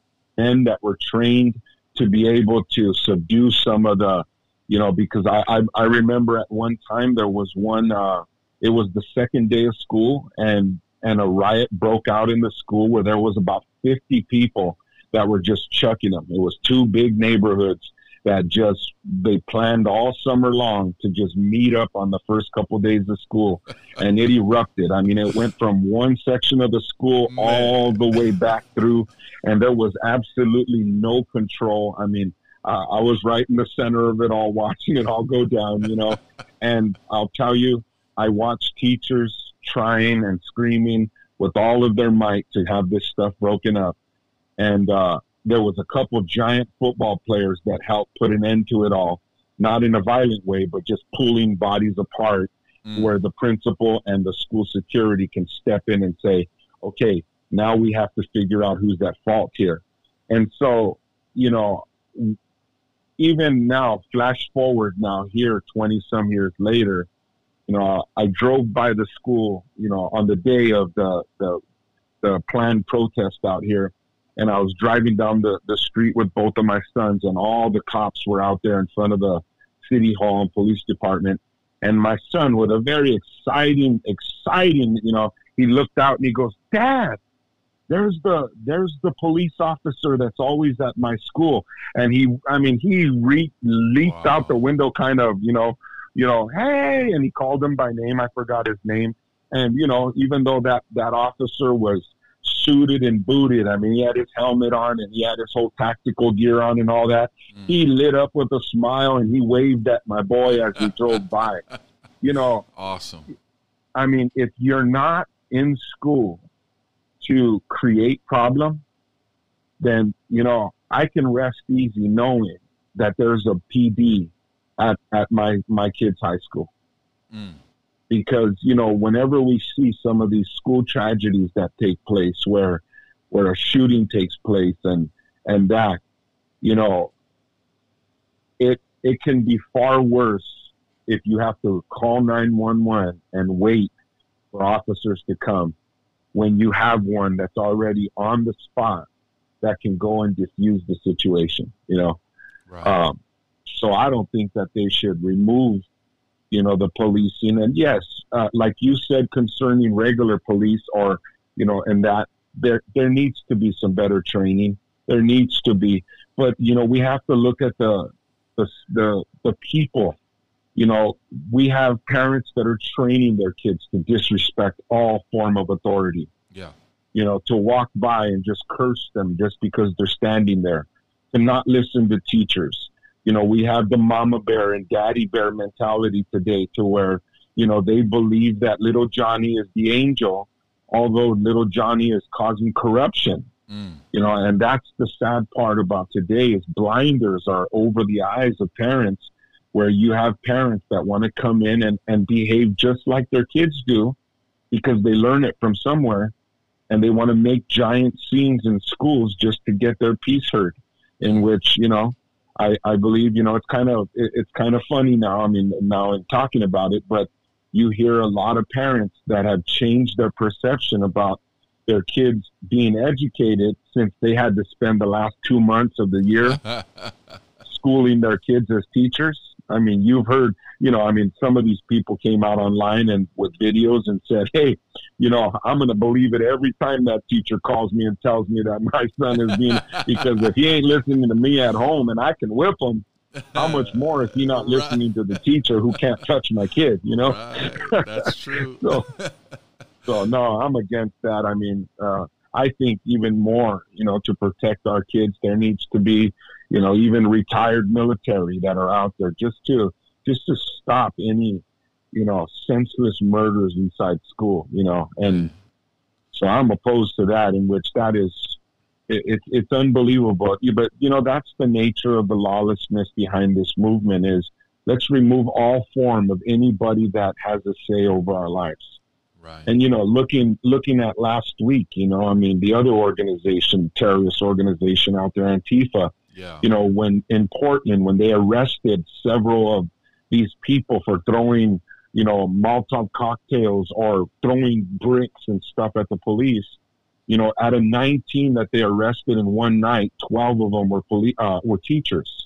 men that were trained to be able to subdue some of the, you know, because I, I, I remember at one time there was one, uh, it was the second day of school, and, and a riot broke out in the school where there was about fifty people that were just chucking them. It was two big neighborhoods that just, they planned all summer long to just meet up on the first couple of days of school, and it erupted. I mean, it went from one section of the school Man. all the way back through, and there was absolutely no control. I mean, uh, I was right in the center of it all, watching it all go down, you know, and I'll tell you, I watched teachers trying and screaming with all of their might to have this stuff broken up. And uh, there was a couple giant football players that helped put an end to it all, not in a violent way, but just pulling bodies apart mm. where the principal and the school security can step in and say, okay, now we have to figure out who's at fault here. And so, you know, even now, flash forward now here, twenty some years later, you know, I drove by the school, you know, on the day of the, the, the planned protest out here. And I was driving down the, the street with both of my sons, and all the cops were out there in front of the city hall and police department. And my son, with a very exciting, exciting, you know, he looked out and he goes, "Dad, there's the, there's the police officer that's always at my school." And he, I mean, he re- leaped wow. out the window kind of, you know, you know, "Hey," and he called him by name. I forgot his name. And, you know, even though that, that officer was suited and booted, I mean, he had his helmet on and he had his whole tactical gear on and all that. Mm. He lit up with a smile and he waved at my boy as he drove by. You know, awesome. I mean, if you're not in school to create problem, then, you know, I can rest easy knowing that there's a P D at, at my, my kid's high school. Mm. Because, you know, whenever we see some of these school tragedies that take place where, where a shooting takes place and, and that, you know, it, it can be far worse if you have to call nine one one and wait for officers to come when you have one that's already on the spot that can go and diffuse the situation, you know? Right. Um, so I don't think that they should remove, you know, the policing. And yes, uh, like you said, concerning regular police, or, you know, and that there, there needs to be some better training. There needs to be, but, you know, we have to look at the, the, the, the people, you know, we have parents that are training their kids to disrespect all form of authority. Yeah. You know, to walk by and just curse them just because they're standing there, to not listen to teachers. You know, we have the mama bear and daddy bear mentality today, to where, you know, they believe that little Johnny is the angel, although little Johnny is causing corruption. Mm. You know, and that's the sad part about today, is blinders are over the eyes of parents, where you have parents that want to come in and, and behave just like their kids do because they learn it from somewhere, and they want to make giant scenes in schools just to get their piece heard, in which, you know, I, I believe, you know, it's kind of, it, it's kind of funny now. I mean, now in talking about it, but you hear a lot of parents that have changed their perception about their kids being educated since they had to spend the last two months of the year schooling their kids as teachers. I mean, you've heard, you know, I mean, some of these people came out online and with videos and said, hey, you know, I'm going to believe it every time that teacher calls me and tells me that my son is being, because if he ain't listening to me at home and I can whip him, how much more is he not right. listening to the teacher who can't touch my kid, you know? Right. That's true. so, so, no, I'm against that. I mean, uh, I think even more, you know, to protect our kids, there needs to be, you know, even retired military that are out there just to, just to stop any, you know, senseless murders inside school, you know, and so I'm opposed to that, in which that is, it, it, it's unbelievable. But, you know, that's the nature of the lawlessness behind this movement, is let's remove all form of anybody that has a say over our lives. Right. And, you know, looking, looking at last week, you know, I mean, the other organization, terrorist organization out there, Antifa, yeah. you know, when in Portland, when they arrested several of these people for throwing, you know, Molotov cocktails or throwing bricks and stuff at the police, you know, out of nineteen that they arrested in one night, twelve of them were police, uh, were teachers.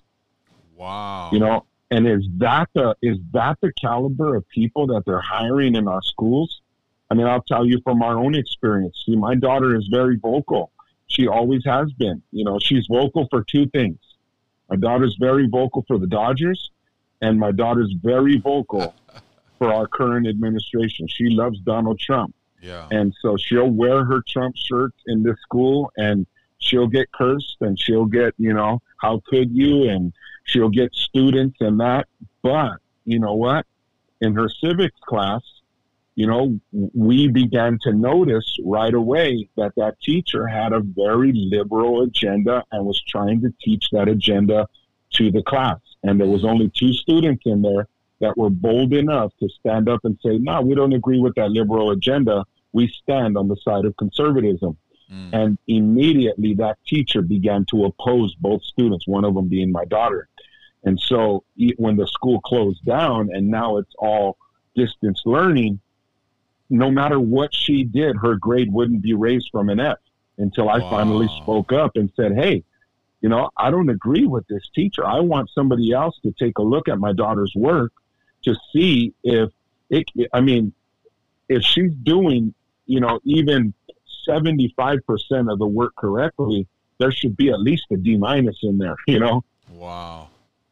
Wow. You know, and is that the, is that the caliber of people that they're hiring in our schools? I mean, I'll tell you from our own experience. See, my daughter is very vocal. She always has been. You know, she's vocal for two things. My daughter's very vocal for the Dodgers, and my daughter's very vocal for our current administration. She loves Donald Trump. Yeah. And so she'll wear her Trump shirt in this school, and she'll get cursed, and she'll get, you know, how could you? And she'll get students and that. But you know what? In her civics class, you know, we began to notice right away that that teacher had a very liberal agenda and was trying to teach that agenda to the class. And there was only two students in there that were bold enough to stand up and say, no, we don't agree with that liberal agenda. We stand on the side of conservatism. Mm. And immediately that teacher began to oppose both students, one of them being my daughter. And so when the school closed down and now it's all distance learning, no matter what she did, her grade wouldn't be raised from an F until I wow. finally spoke up and said, hey, you know, I don't agree with this teacher. I want somebody else to take a look at my daughter's work to see if it, I mean, if she's doing, you know, even seventy-five percent of the work correctly, there should be at least a D minus in there, you know? Wow.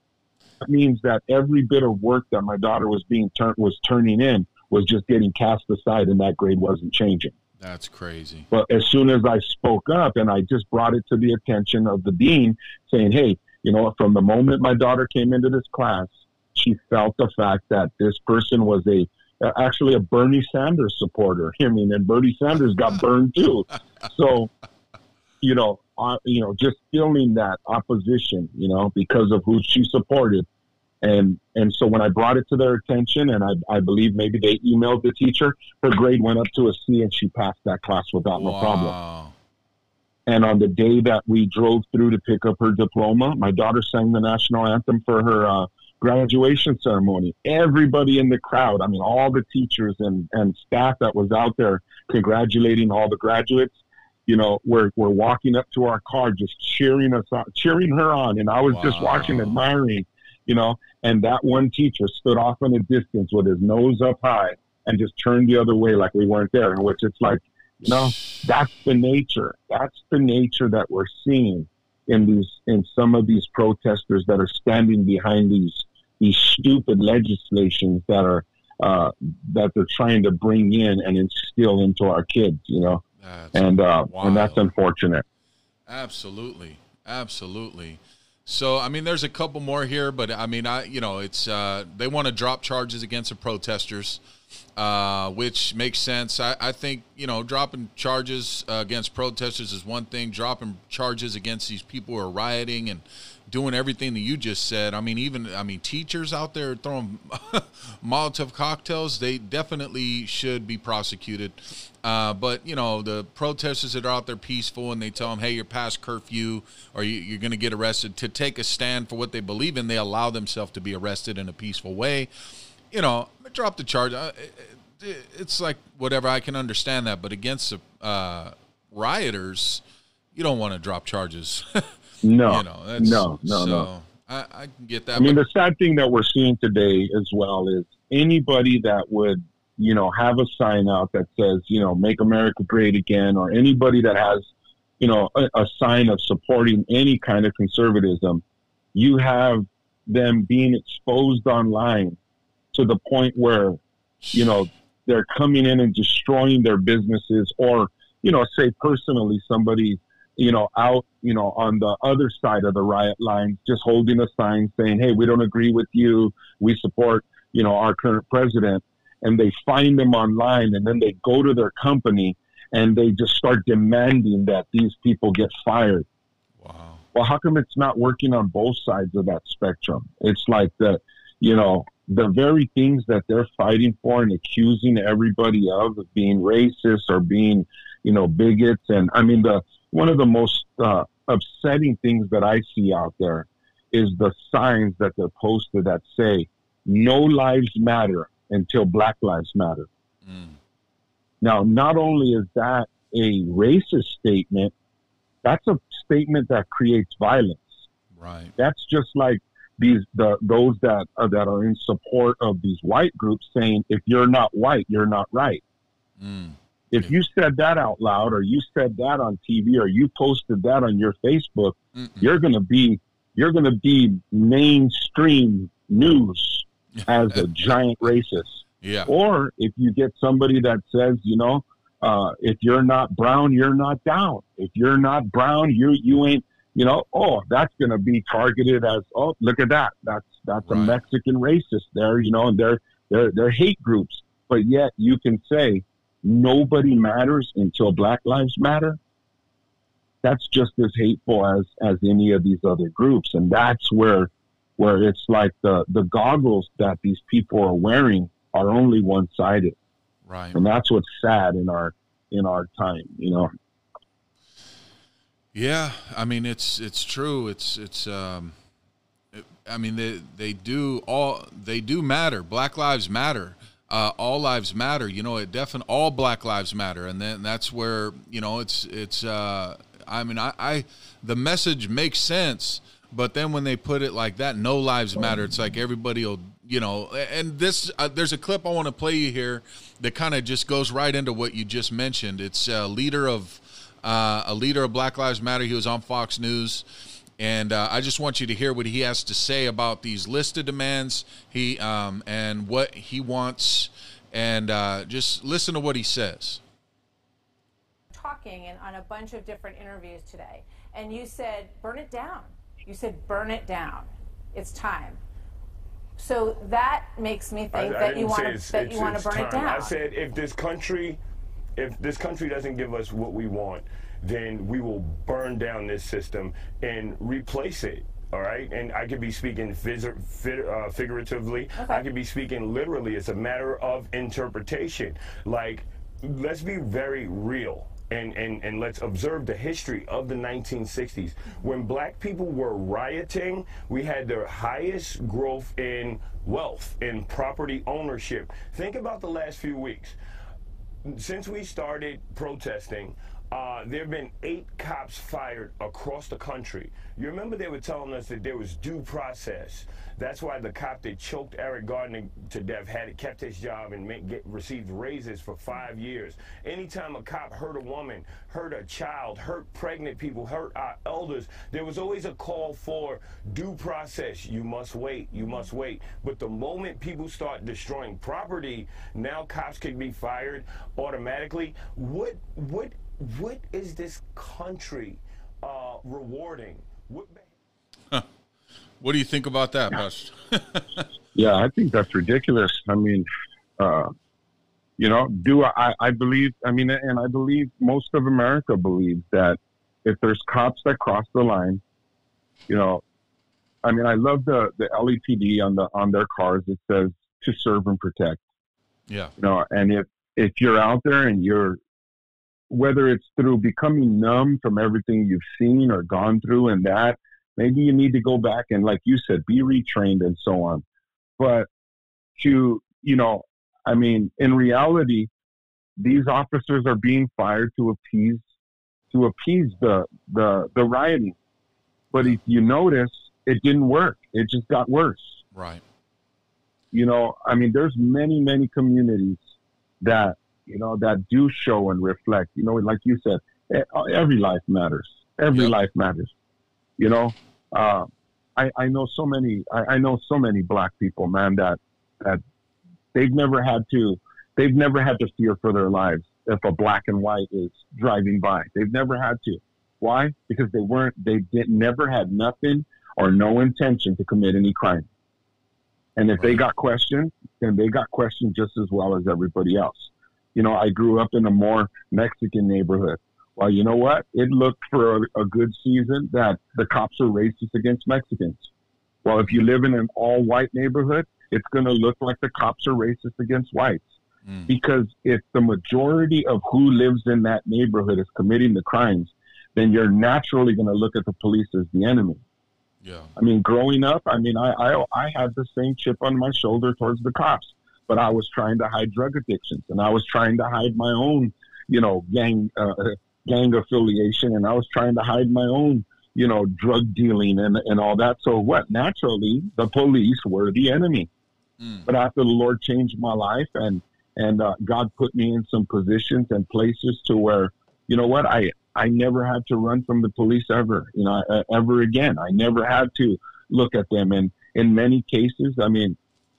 That means that every bit of work that my daughter was being turned was turning in was just getting cast aside, and that grade wasn't changing. That's crazy. But as soon as I spoke up and I just brought it to the attention of the dean, saying, hey, you know, from the moment my daughter came into this class, she felt the fact that this person was a actually a Bernie Sanders supporter. I mean, and Bernie Sanders got burned too. So, you know, uh, you know, just feeling that opposition, you know, because of who she supported. And and so when I brought it to their attention, and I, I believe maybe they emailed the teacher, her grade went up to a C and she passed that class without wow. no problem. And on the day that we drove through to pick up her diploma, my daughter sang the national anthem for her uh, graduation ceremony. Everybody in the crowd, I mean, all the teachers and, and staff that was out there congratulating all the graduates, you know, we're, we're walking up to our car just cheering us on, cheering her on. And I was wow. just watching, admiring, you know, and that one teacher stood off in a distance with his nose up high and just turned the other way like we weren't there, in which it's like, you know, that's the nature. That's the nature that we're seeing in these, in some of these protesters that are standing behind these, these stupid legislations that are uh, that they're trying to bring in and instill into our kids, you know, that's and uh, wild. and that's unfortunate. Absolutely, absolutely. So, I mean, there's a couple more here, but I mean, I you know, it's uh, they want to drop charges against the protesters, uh, which makes sense. I, I think, you know, dropping charges uh, against protesters is one thing. Dropping charges against these people who are rioting and doing everything that you just said. I mean, even, I mean, teachers out there throwing Molotov cocktails, they definitely should be prosecuted. Uh, but, you know, the protesters that are out there peaceful and they tell them, hey, you're past curfew or you, you're going to get arrested, to take a stand for what they believe in, they allow themselves to be arrested in a peaceful way. You know, drop the charge. Uh, it, it's like whatever, I can understand that. But against the uh, rioters, you don't want to drop charges. No, you know, that's, no, no, so no. I, I can get that. I mean, but, the sad thing that we're seeing today as well is anybody that would, you know, have a sign out that says, you know, make America great again, or anybody that has, you know, a, a sign of supporting any kind of conservatism, you have them being exposed online to the point where, you know, they're coming in and destroying their businesses, or, you know, say personally, somebody, you know, out, you know, on the other side of the riot lines, just holding a sign saying, hey, we don't agree with you. We support, you know, our current president. And they find them online, and then they go to their company and they just start demanding that these people get fired. Wow. Well, how come it's not working on both sides of that spectrum? It's like the, you know, the very things that they're fighting for and accusing everybody of, of being racist or being, you know, bigots. And I mean, the, one of the most uh, upsetting things that I see out there is the signs that they're posted that say, no lives matter until Black Lives Matter. Mm. Now, not only is that a racist statement, that's a statement that creates violence. Right. That's just like these the those that are, that are in support of these white groups saying, if you're not white, you're not right. Mm. If you said that out loud, or you said that on T V, or you posted that on your Facebook, Mm-mm. you're gonna be you're gonna be mainstream news as a giant racist. Yeah. Or if you get somebody that says, you know, uh, if you're not brown, you're not down. If you're not brown, you you ain't, you know, oh, that's gonna be targeted as, oh, look at that. That's that's right. A Mexican racist there, you know, and they're they're they're hate groups. But yet you can say nobody matters until Black Lives Matter. That's just as hateful as, as any of these other groups. And that's where where it's like the, the goggles that these people are wearing are only one-sided. Right. And that's what's sad in our in our time, you know. Yeah, I mean it's it's true. It's it's um it, I mean they they do all they do matter. Black lives matter. Uh, all lives matter, you know, it definitely, all Black lives matter. And then that's where, you know, it's, it's, uh, I mean, I, I, the message makes sense, but then when they put it like that, no lives matter. It's like everybody will, you know, and this, uh, there's a clip I want to play you here that kind of just goes right into what you just mentioned. It's a leader of, uh, a leader of Black Lives Matter. He was on Fox News. And uh, I just want you to hear what he has to say about these listed demands, he um, and what he wants, and uh, just listen to what he says. Talking and on a bunch of different interviews today, and you said, burn it down. You said, burn it down. It's time. So that makes me think I, that, I you wanna, it's, that it's, you want to burn time. it down. I said, if this country, if this country doesn't give us what we want, then we will burn down this system and replace it. All right, and I could be speaking phys- fig- uh, figuratively. Okay. I could be speaking literally. It's a matter of interpretation. Like, let's be very real. And, and, and let's observe the history of the nineteen sixties. When black people were rioting, we had the highest growth in wealth, in property ownership. Think about the last few weeks. Since we started protesting, Uh, there have been eight cops fired across the country. You remember they were telling us that there was due process. That's why the cop that choked Eric Gardner to death had kept his job and make, get, received raises for five years. Anytime a cop hurt a woman, hurt a child, hurt pregnant people, hurt our elders, there was always a call for due process. You must wait. You must wait. But the moment people start destroying property, now cops can be fired automatically. What what what is this country uh, rewarding? What? Huh. What do you think about that, Pastor? Yeah, I think that's ridiculous. I mean, uh, you know, do I, I believe, I mean, and I believe most of America believes that if there's cops that cross the line, you know, I mean, I love the, the L A P D on the, on their cars. It says to serve and protect. Yeah. You know, and if, if you're out there and you're, whether it's through becoming numb from everything you've seen or gone through and that, maybe you need to go back and, like you said, be retrained and so on. But to, you know, I mean, in reality, these officers are being fired to appease, to appease the, the, the rioting. But if you notice, it didn't work. It just got worse. Right. You know, I mean, there's many, many communities that, you know, that do show and reflect, you know, like you said, every life matters. Every Yep. life matters. You know, uh, I, I know so many, I, I know so many black people, man, that, that they've never had to, they've never had to fear for their lives if a black and white is driving by. They've never had to. Why? Because they weren't, they did never had nothing or no intention to commit any crime. And if Right. they got questioned, then they got questioned just as well as everybody else. You know, I grew up in a more Mexican neighborhood. Well, you know what? It looked for a, a good season that the cops are racist against Mexicans. Well, if you live in an all-white neighborhood, it's going to look like the cops are racist against whites. Mm. Because if the majority of who lives in that neighborhood is committing the crimes, then you're naturally going to look at the police as the enemy. Yeah. I mean, growing up, I mean, I, I I had the same chip on my shoulder towards the cops, but I was trying to hide drug addictions, and I was trying to hide my own, you know, gang uh, gang affiliation, and I was trying to hide my own, you know, drug dealing and and all that. So what? Naturally, the police were the enemy. Mm. But after the Lord changed my life, and and uh, God put me in some positions and places to where, you know what, I. I never had to run from the police ever, you know, uh, ever again. I never had to look at them. And in many cases, I mean,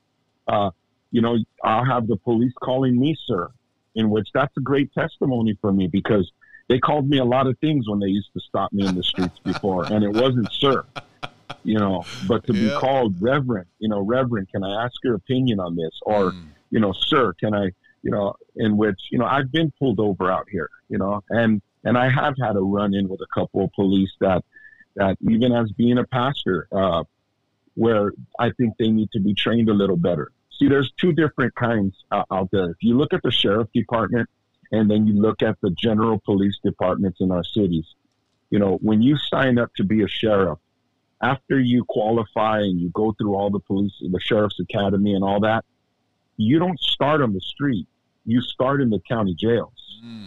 uh, you know, I'll have the police calling me sir, in which that's a great testimony for me because they called me a lot of things when they used to stop me in the streets before. And it wasn't sir, you know, but to Yeah. be called reverend, you know, reverend, can I ask your opinion on this? Or, Mm. you know, sir, can I, you know, in which, you know, I've been pulled over out here, you know, and, And I have had a run-in with a couple of police that, that even as being a pastor, uh, where I think they need to be trained a little better. See, there's two different kinds uh, out there. If you look at the sheriff department and then you look at the general police departments in our cities, you know, when you sign up to be a sheriff, after you qualify and you go through all the police, the sheriff's academy and all that, you don't start on the street. You start in the county jails. Mm.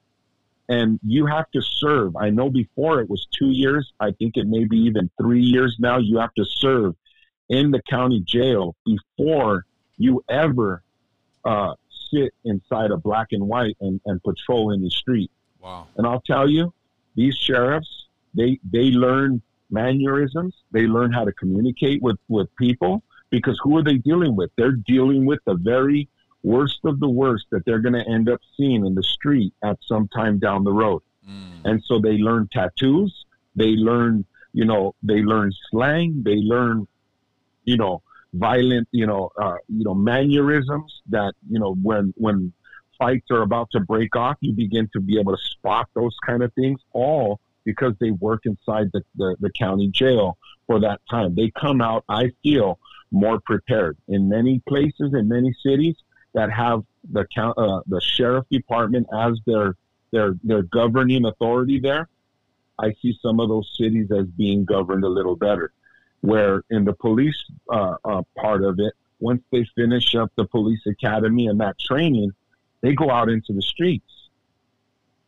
And you have to serve. I know before it was two years. I think it may be even three years now. You have to serve in the county jail before you ever uh, sit inside a black and white and, and patrol in the street. Wow. And I'll tell you, these sheriffs, they they learn mannerisms. They learn how to communicate with, with people because who are they dealing with? They're dealing with the very worst of the worst that they're going to end up seeing in the street at some time down the road. Mm. And so they learn tattoos, they learn, you know, they learn slang, they learn, you know, violent, you know, uh, you know, mannerisms that, you know, when, when fights are about to break off, you begin to be able to spot those kind of things, all because they work inside the, the, the county jail for that time. They come out, I feel, more prepared. In many places, in many cities, that have the count, uh, the sheriff department as their their their governing authority there, I see some of those cities as being governed a little better. Where in the police uh, uh, part of it, once they finish up the police academy and that training, they go out into the streets.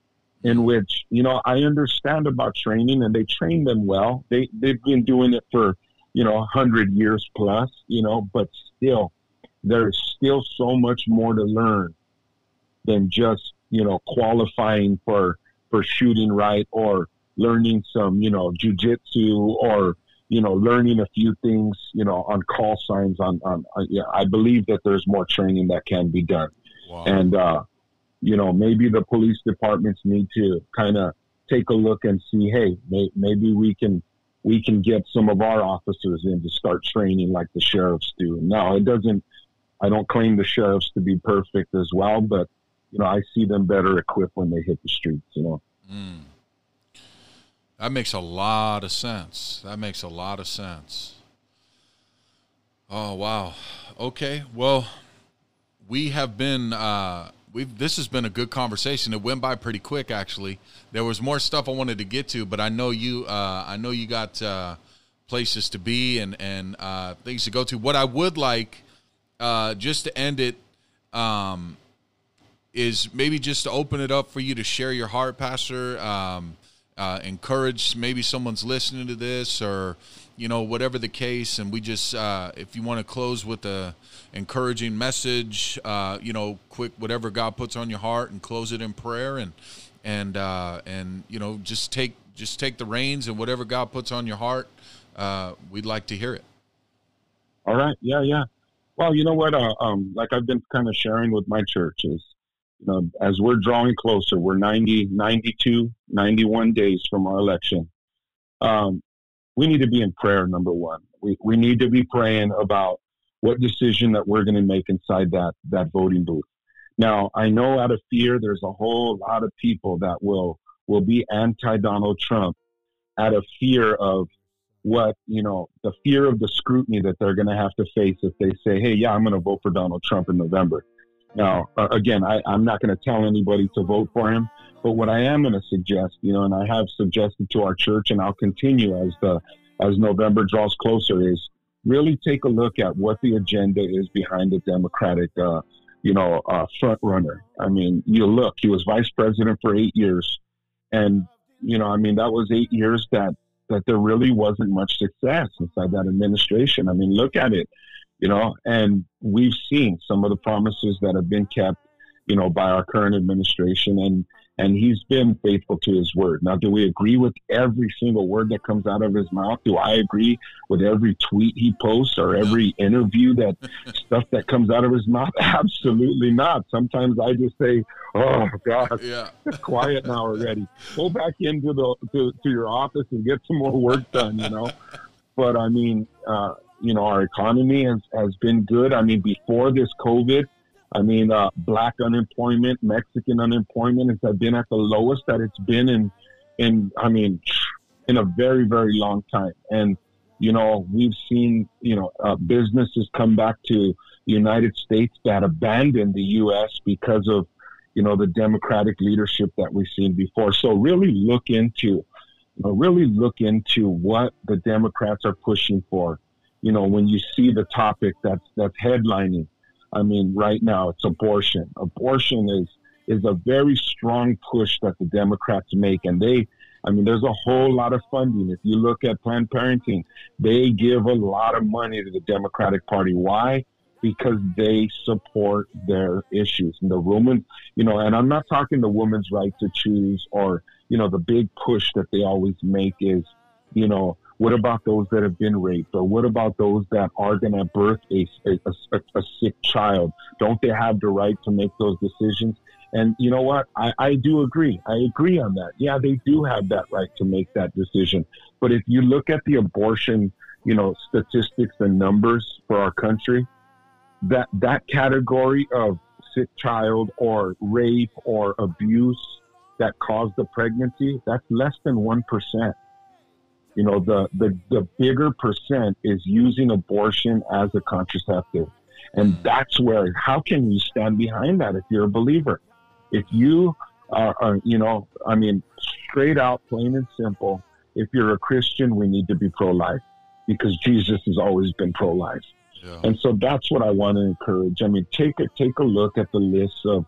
in which, you know, I understand about training, and they train them well. They, they've been doing it for, you know, a hundred years plus, you know, but still, there's still so much more to learn than just, you know, qualifying for, for shooting right, or learning some, you know, jujitsu, or, you know, learning a few things, you know, on call signs on, on, on yeah, I believe that there's more training that can be done. Wow. And, uh, you know, maybe the police departments need to kind of take a look and see, hey, may, maybe we can, we can get some of our officers in to start training like the sheriffs do. No, it doesn't, I don't claim the sheriffs to be perfect as well, but, you know, I see them better equipped when they hit the streets, you know. Mm. That makes a lot of sense. That makes a lot of sense. Oh, wow. Okay. Well, we have been, uh, we've, this has been a good conversation. It went by pretty quick, actually. There was more stuff I wanted to get to, but I know you, uh, I know you got, uh, places to be and, and, uh, things to go to. What I would like, uh, just to end it, um, is maybe just to open it up for you to share your heart, Pastor, um, Uh, encourage maybe someone's listening to this, or, you know, whatever the case. And we just, uh, if you want to close with a encouraging message, uh, you know, quick, whatever God puts on your heart, and close it in prayer, and, and, uh, and, you know, just take, just take the reins, and whatever God puts on your heart, uh, we'd like to hear it. All right. Yeah. Yeah. Well, you know what, uh, um, like I've been kind of sharing with my churches, you know, as we're drawing closer, we're ninety, ninety-two, ninety-one days from our election. Um, we need to be in prayer, number one. We we need to be praying about what decision that we're going to make inside that, that voting booth. Now, I know out of fear, there's a whole lot of people that will, will be anti-Donald Trump out of fear of what, you know, the fear of the scrutiny that they're going to have to face if they say, hey, yeah, I'm going to vote for Donald Trump in November. Now, uh, again, I, I'm not going to tell anybody to vote for him, but what I am going to suggest, you know, and I have suggested to our church, and I'll continue as the as November draws closer, is really take a look at what the agenda is behind the Democratic, uh, you know, uh, front runner. I mean, you look, he was vice president for eight years, and you know, I mean, that was eight years that that there really wasn't much success inside that administration. I mean, look at it. You know, and we've seen some of the promises that have been kept, you know, by our current administration, and, and he's been faithful to his word. Now, do we agree with every single word that comes out of his mouth? Do I agree with every tweet he posts, or every interview, that stuff that comes out of his mouth? Absolutely not. Sometimes I just say, oh, God, yeah. quiet now already. Go back into the to, to your office and get some more work done, you know. But, I mean, uh, you know, our economy has, has been good. I mean, before this COVID, I mean, uh, black unemployment, Mexican unemployment has been at the lowest that it's been in, in, I mean, in a very, very long time. And, you know, we've seen, you know, uh, businesses come back to the United States that abandoned the U S because of, you know, the Democratic leadership that we've seen before. So really look into, you know, really look into what the Democrats are pushing for. You know, when you see the topic that's that's headlining, I mean, right now it's abortion. Abortion is is a very strong push that the Democrats make, and they, I mean, there's a whole lot of funding. If you look at Planned Parenthood, they give a lot of money to the Democratic Party. Why? Because they support their issues. And the woman, you know, and I'm not talking the woman's right to choose, or, you know, the big push that they always make is, you know, what about those that have been raped? Or what about those that are going to birth a, a, a, a sick child? Don't they have the right to make those decisions? And you know what? I, I do agree. I agree on that. Yeah, they do have that right to make that decision. But if you look at the abortion, you know, statistics and numbers for our country, that, that category of sick child or rape or abuse that caused the pregnancy, that's less than one percent. You know, the, the, the bigger percent is using abortion as a contraceptive. And that's where, how can you stand behind that if you're a believer? If you are, are, you know, I mean, straight out, plain and simple, if you're a Christian, we need to be pro-life, because Jesus has always been pro-life. Yeah. And so that's what I want to encourage. I mean, take a, take a look at the list of,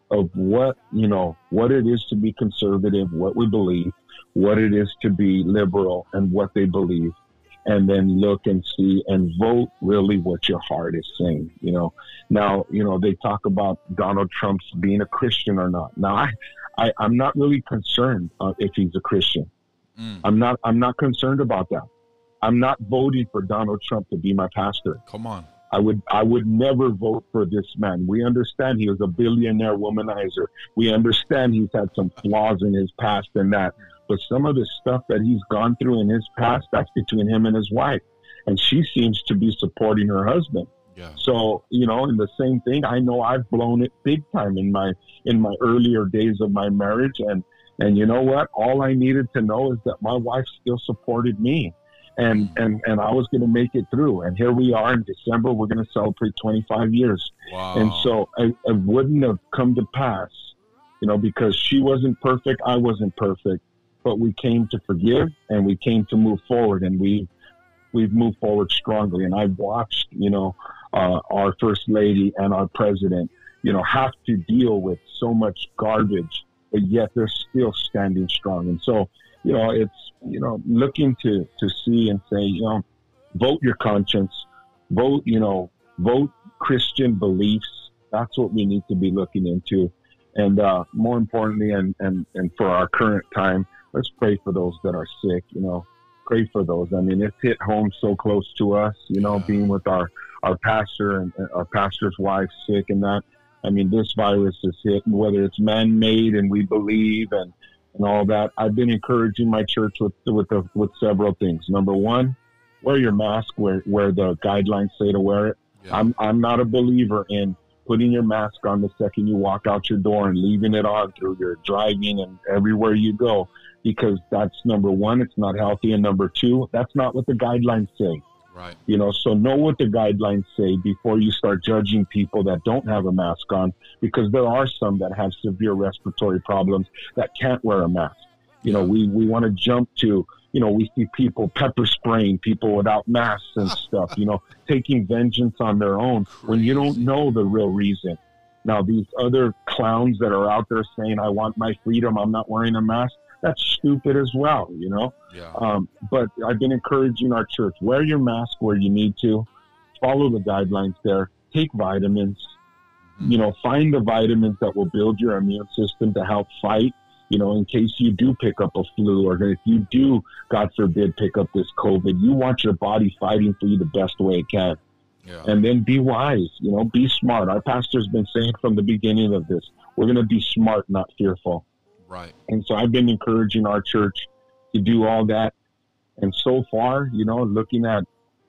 of what, you know, what it is to be conservative, what we believe, what it is to be liberal, and what they believe. And then look and see and vote really what your heart is saying, you know. Now, you know, they talk about Donald Trump's being a Christian or not. Now, I, I, I'm not really concerned uh, if he's a Christian. Mm. I'm not, I'm not concerned about that. I'm not voting for Donald Trump to be my pastor. Come on. I would, I would never vote for this man. We understand he was a billionaire womanizer. We understand he's had some flaws in his past and that. But some of the stuff that he's gone through in his past, that's between him and his wife. And she seems to be supporting her husband. Yeah. So, you know, and the same thing, I know I've blown it big time in my in my earlier days of my marriage. And, and you know what? All I needed to know is that my wife still supported me. And, mm. and, and I was going to make it through. And here we are in December. We're going to celebrate twenty-five years. Wow. And so I, I wouldn't have come to pass, you know, because she wasn't perfect. I wasn't perfect. But we came to forgive and we came to move forward, and we, we've moved forward strongly. And I've watched, you know, uh, our first lady and our president, you know, have to deal with so much garbage, but yet they're still standing strong. And so, you know, it's, you know, looking to, to see and say, you know, vote your conscience, vote, you know, vote Christian beliefs. That's what we need to be looking into. And uh, more importantly, and, and, and for our current time, let's pray for those that are sick, you know, pray for those. I mean, it's hit home so close to us, you know, being with our, our pastor and our pastor's wife sick and that. I mean, this virus is hit, and whether it's man-made and we believe and, and all that. I've been encouraging my church with with the, with several things. Number one, wear your mask where, where the guidelines say to wear it. Yeah. I'm I'm not a believer in putting your mask on the second you walk out your door and leaving it on through your driving and everywhere you go, because that's number one, it's not healthy. And number two, that's not what the guidelines say. Right. You know, so know what the guidelines say before you start judging people that don't have a mask on, because there are some that have severe respiratory problems that can't wear a mask. You know, we, we want to jump to, you know, we see people pepper spraying people without masks and stuff, you know, taking vengeance on their own when you don't know the real reason. Now, these other clowns that are out there saying, I want my freedom, I'm not wearing a mask, that's stupid as well, you know? Yeah. Um, but I've been encouraging our church, wear your mask where you need to, follow the guidelines there, take vitamins, mm-hmm. you know, find the vitamins that will build your immune system to help fight, you know, in case you do pick up a flu, or if you do, God forbid, pick up this COVID, you want your body fighting for you the best way it can. Yeah. And then be wise, you know, be smart. Our pastor's been saying from the beginning of this, we're going to be smart, not fearful. Right. And so I've been encouraging our church to do all that. And so far, you know, looking at,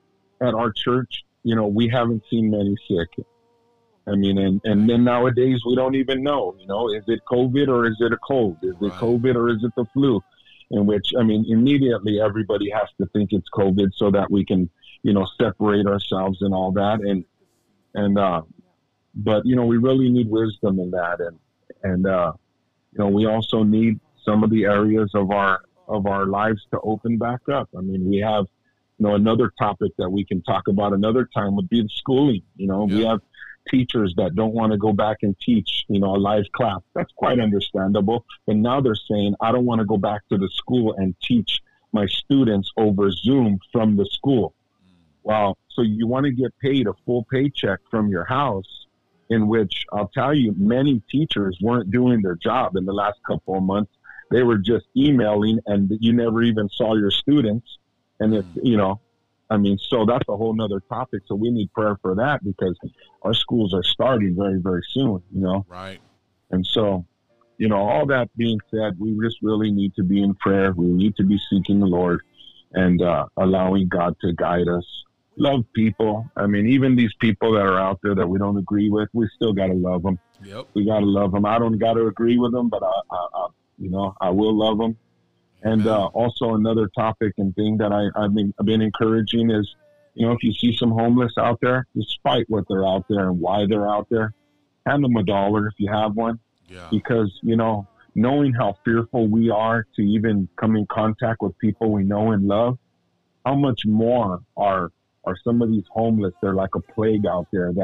at our church, you know, we haven't seen many sick. I mean, and, and then nowadays we don't even know, you know, is it COVID or is it a cold? Is right. it COVID or is it the flu? In which, I mean, immediately everybody has to think it's COVID so that we can, you know, separate ourselves and all that. And, and, uh, but, you know, we really need wisdom in that. And, and, uh, you know, we also need some of the areas of our, of our lives to open back up. I mean, we have, you know, another topic that we can talk about another time would be the schooling. You know, yeah. we have teachers that don't want to go back and teach, you know, a live class. That's quite understandable. But now they're saying, I don't want to go back to the school and teach my students over Zoom from the school. Wow. So you want to get paid a full paycheck from your house, in which I'll tell you, many teachers weren't doing their job in the last couple of months. They were just emailing, and you never even saw your students. And it's, you know, I mean, so that's a whole nother topic. So we need prayer for that, because our schools are starting very, very soon, you know? Right. And so, you know, all that being said, we just really need to be in prayer. We need to be seeking the Lord and uh, allowing God to guide us. Love people. I mean, even these people that are out there that we don't agree with, we still got to love them. Yep. We got to love them. I don't got to agree with them, but I, I, I, you know, I will love them. And uh, also another topic and thing that I, I've been I've been encouraging is, you know, if you see some homeless out there, despite what they're out there and why they're out there, hand them a dollar if you have one. Yeah. Because, you know, knowing how fearful we are to even come in contact with people we know and love, how much more are are some of these homeless? They're like a plague out there that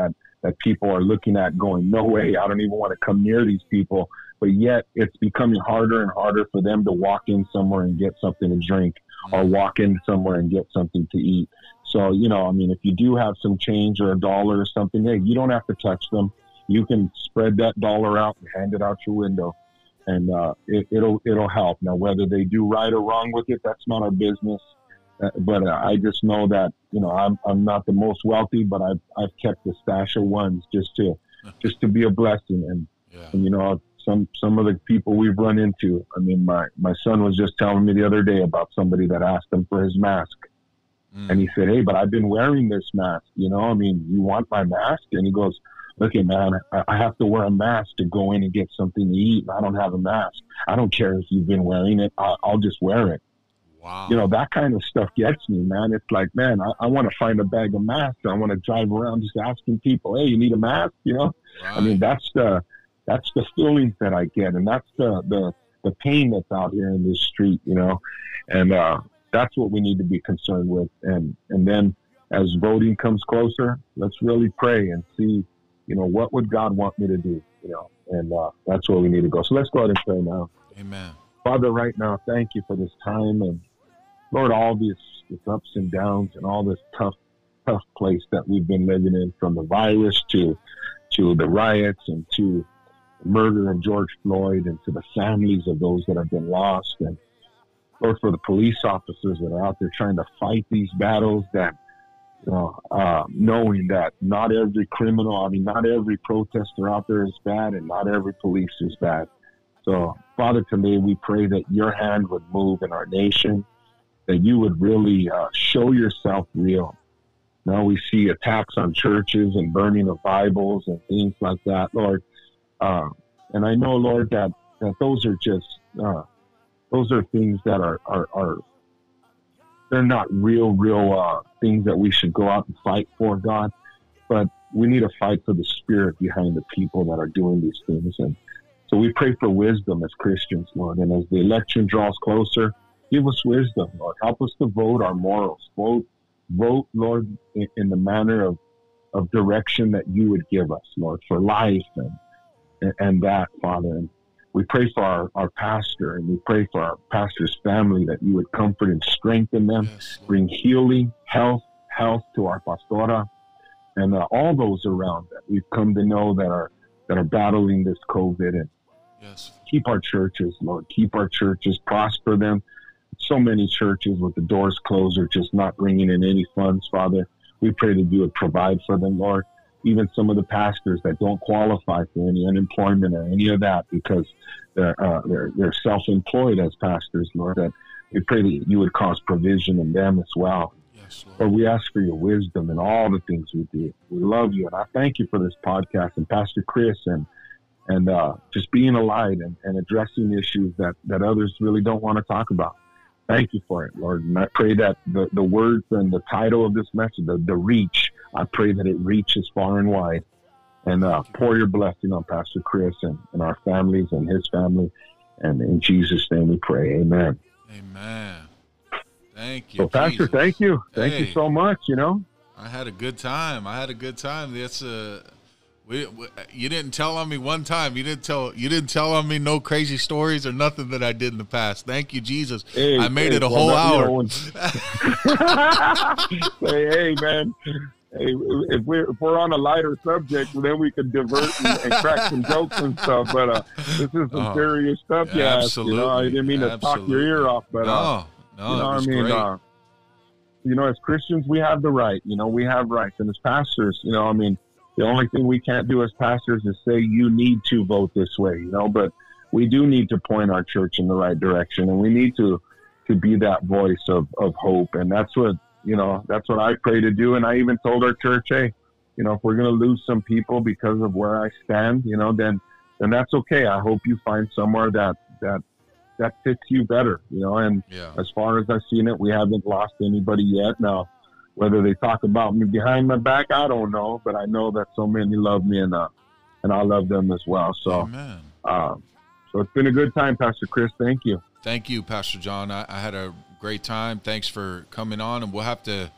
that people are looking at going, no way, I don't even want to come near these people. But yet it's becoming harder and harder for them to walk in somewhere and get something to drink or walk in somewhere and get something to eat. So, you know, I mean, if you do have some change or a dollar or something, hey, you don't have to touch them. You can spread that dollar out and hand it out your window, and uh, it, it'll it'll help. Now, whether they do right or wrong with it, that's not our business. Uh, but uh, I just know that, you know, I'm I'm not the most wealthy, but I've I've kept a stash of ones just to just to be a blessing. And, Yeah. and you know, some some of the people we've run into. I mean, my my son was just telling me the other day about somebody that asked him for his mask. And he said, hey, but I've been wearing this mask, you know, I mean, you want my mask? And he goes, okay, man, I, I have to wear a mask to go in and get something to eat. And I don't have a mask. I don't care if you've been wearing it. I'll, I'll just wear it. Wow. You know, that kind of stuff gets me, man. It's like, man, I, I want to find a bag of masks. I want to drive around just asking people, hey, you need a mask? You know, Right. I mean, that's the, that's the feelings that I get. And that's the, the, the pain that's out here in this street, you know, and, uh, that's what we need to be concerned with. And, and then as voting comes closer, let's really pray and see, you know, what would God want me to do, you know, and uh, that's where we need to go. So let's go ahead and pray now. Amen. Father, right now, thank you for this time. And Lord, all these, these ups and downs and all this tough, tough place that we've been living in, from the virus to, to the riots and to the murder of George Floyd and to the families of those that have been lost. And Lord, for the police officers that are out there trying to fight these battles, that, you know, uh, knowing that not every criminal, I mean, not every protester out there is bad and not every police is bad. So, Father, today we pray that your hand would move in our nation, that you would really uh, show yourself real. Now we see attacks on churches and burning of Bibles and things like that, Lord. Uh, and I know, Lord, that, that those are just... Uh, Those are things that are, are, are they're not real, real uh, things that we should go out and fight for, God. But we need to fight for the spirit behind the people that are doing these things. And so we pray for wisdom as Christians, Lord. And as the election draws closer, give us wisdom, Lord. Help us to vote our morals. Vote, vote Lord, in, in the manner of, of direction that you would give us, Lord, for life and, and, and that, Father. And we pray for our, our pastor, and we pray for our pastor's family, that you would comfort and strengthen them, Yes, Lord. bring healing, health, health to our pastora, and uh, all those around that we've come to know that are that are battling this COVID. And Yes. keep our churches, Lord. Keep our churches, prosper them. So many churches with the doors closed are just not bringing in any funds, Father. We pray that you would provide for them, Lord. Even some of the pastors that don't qualify for any unemployment or any of that because they're uh, they're, they're self-employed as pastors, Lord, that we pray that you would cause provision in them as well. Yes, Lord. Lord, we ask for your wisdom in all the things we do. We love you, and I thank you for this podcast and Pastor Chris and and uh, just being a light and, and addressing issues that, that others really don't want to talk about. Thank you for it, Lord. And I pray that the, the words and the title of this message, the, the reach, I pray that it reaches far and wide. And uh, pour your blessing on Pastor Chris and, and our families and his family. And in Jesus' name we pray. Amen. Amen. Thank you. So, Pastor, Jesus. thank you. Thank Hey. you so much, you know. I had a good time. I had a good time. That's uh, we, we you didn't tell on me one time. You didn't tell you didn't tell on me no crazy stories or nothing that I did in the past. Thank you, Jesus. Hey, I made hey, it a well, whole that- you hour. know, when- Say, hey, man. Hey, if we're, if we're on a lighter subject, then we could divert and, and crack some jokes and stuff. But uh, this is some Oh, serious stuff, yeah. absolutely. You know, I didn't mean to talk your ear off, but uh, no, no, you know it what was I mean? great. Uh, you know, as Christians, we have the right. You know, we have rights. And as pastors, you know, I mean, the only thing we can't do as pastors is say you need to vote this way, you know, but we do need to point our church in the right direction. And we need to, to be that voice of, of hope. And that's what, you know, that's what I pray to do. And I even told our church, hey, you know, if we're going to lose some people because of where I stand, you know, then, then that's okay. I hope you find somewhere that, that, that fits you better, you know, and Yeah. as far as I've seen it, we haven't lost anybody yet. Now, whether they talk about me behind my back, I don't know, but I know that so many love me and, uh, and I love them as well. So, Amen. uh, so it's been a good time, Pastor Chris. Thank you. Thank you, Pastor John. I, I had a great time. Thanks for coming on, and we'll have to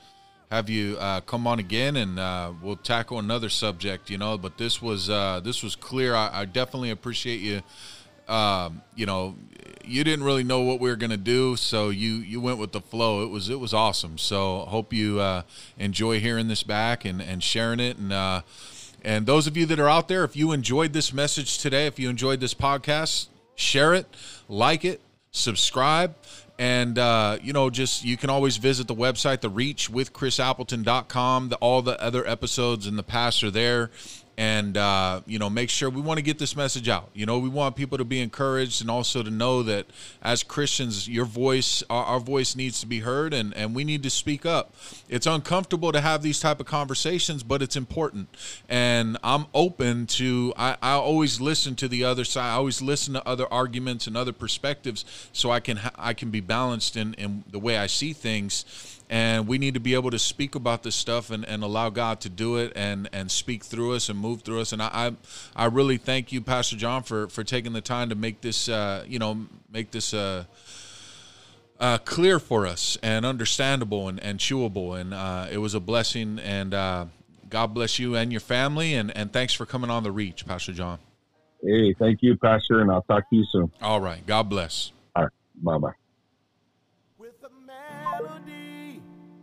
have you uh, come on again, and uh, we'll tackle another subject, you know. But this was uh, this was clear. I, I definitely appreciate you. Um, you know, you didn't really know what we were gonna do, so you you went with the flow. It was it was awesome. So hope you uh, enjoy hearing this back and, and sharing it. And uh, and those of you that are out there, if you enjoyed this message today, if you enjoyed this podcast, share it, like it, subscribe. And, uh, you know, just you can always visit the website, the reach with chris appleton dot com. The, all the other episodes in the past are there. And, uh, you know, make sure we want to get this message out. You know, we want people to be encouraged and also to know that as Christians, your voice, our, our voice needs to be heard, and, and we need to speak up. It's uncomfortable to have these type of conversations, but it's important. And I'm open to, I, I always listen to the other side. I always listen to other arguments and other perspectives so I can, ha- I can be balanced in, in the way I see things. And we need to be able to speak about this stuff and, and allow God to do it and, and speak through us and move through us. And I, I I really thank you, Pastor John, for, for taking the time to make this uh, you know make this uh, uh, clear for us and understandable and, and chewable. And uh, it was a blessing. And uh, God bless you and your family. And, and thanks for coming on The Reach, Pastor John. Hey, thank you, Pastor, and I'll talk to you soon. All right. God bless. All right. Bye-bye. With a melody,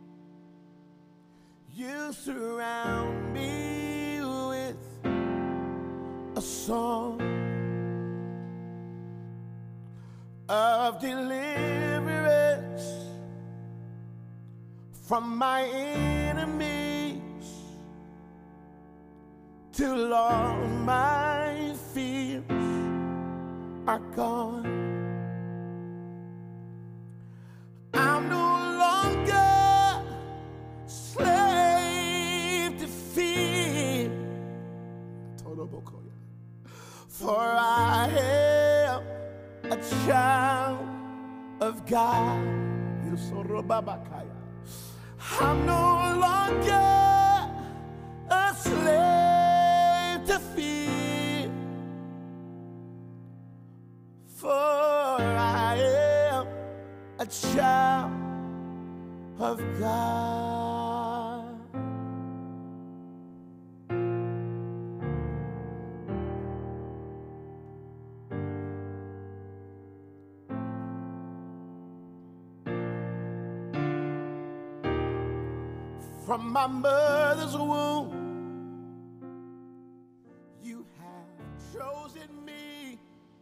you surround me with a song of deliverance from my enemies, till all my fears are gone. I'm no longer slave to fear, for I am a child of God. I'm no longer a slave to fear, for I am a child of God. From my mother's womb, you have chosen me.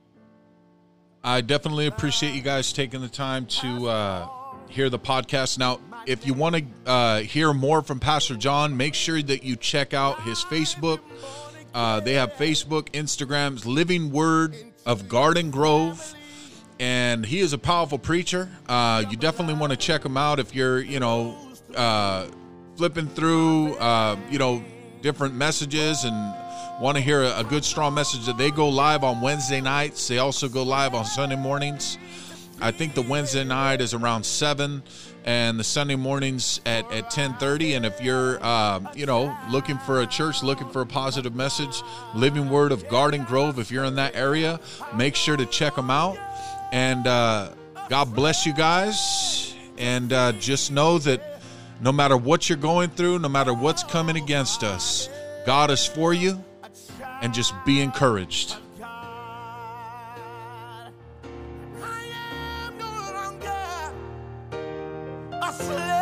I definitely appreciate you guys taking the time to uh, hear the podcast. Now, if you want to uh, hear more from Pastor John, make sure that you check out his Facebook. Uh, they have Facebook, Instagrams, Living Word of Garden Grove. And he is a powerful preacher. Uh, you definitely want to check him out if you're, you know, uh, flipping through, uh, you know, different messages and want to hear a, a good, strong message. That they go live on Wednesday nights. They also go live on Sunday mornings. I think the Wednesday night is around seven, and the Sunday mornings at, at ten thirty. And if you're, uh, you know, looking for a church, looking for a positive message, Living Word of Garden Grove, if you're in that area, make sure to check them out. And uh, God bless you guys. And uh, just know that no matter what you're going through, no matter what's coming against us, God is for you, and just be encouraged. I am no longer a slave.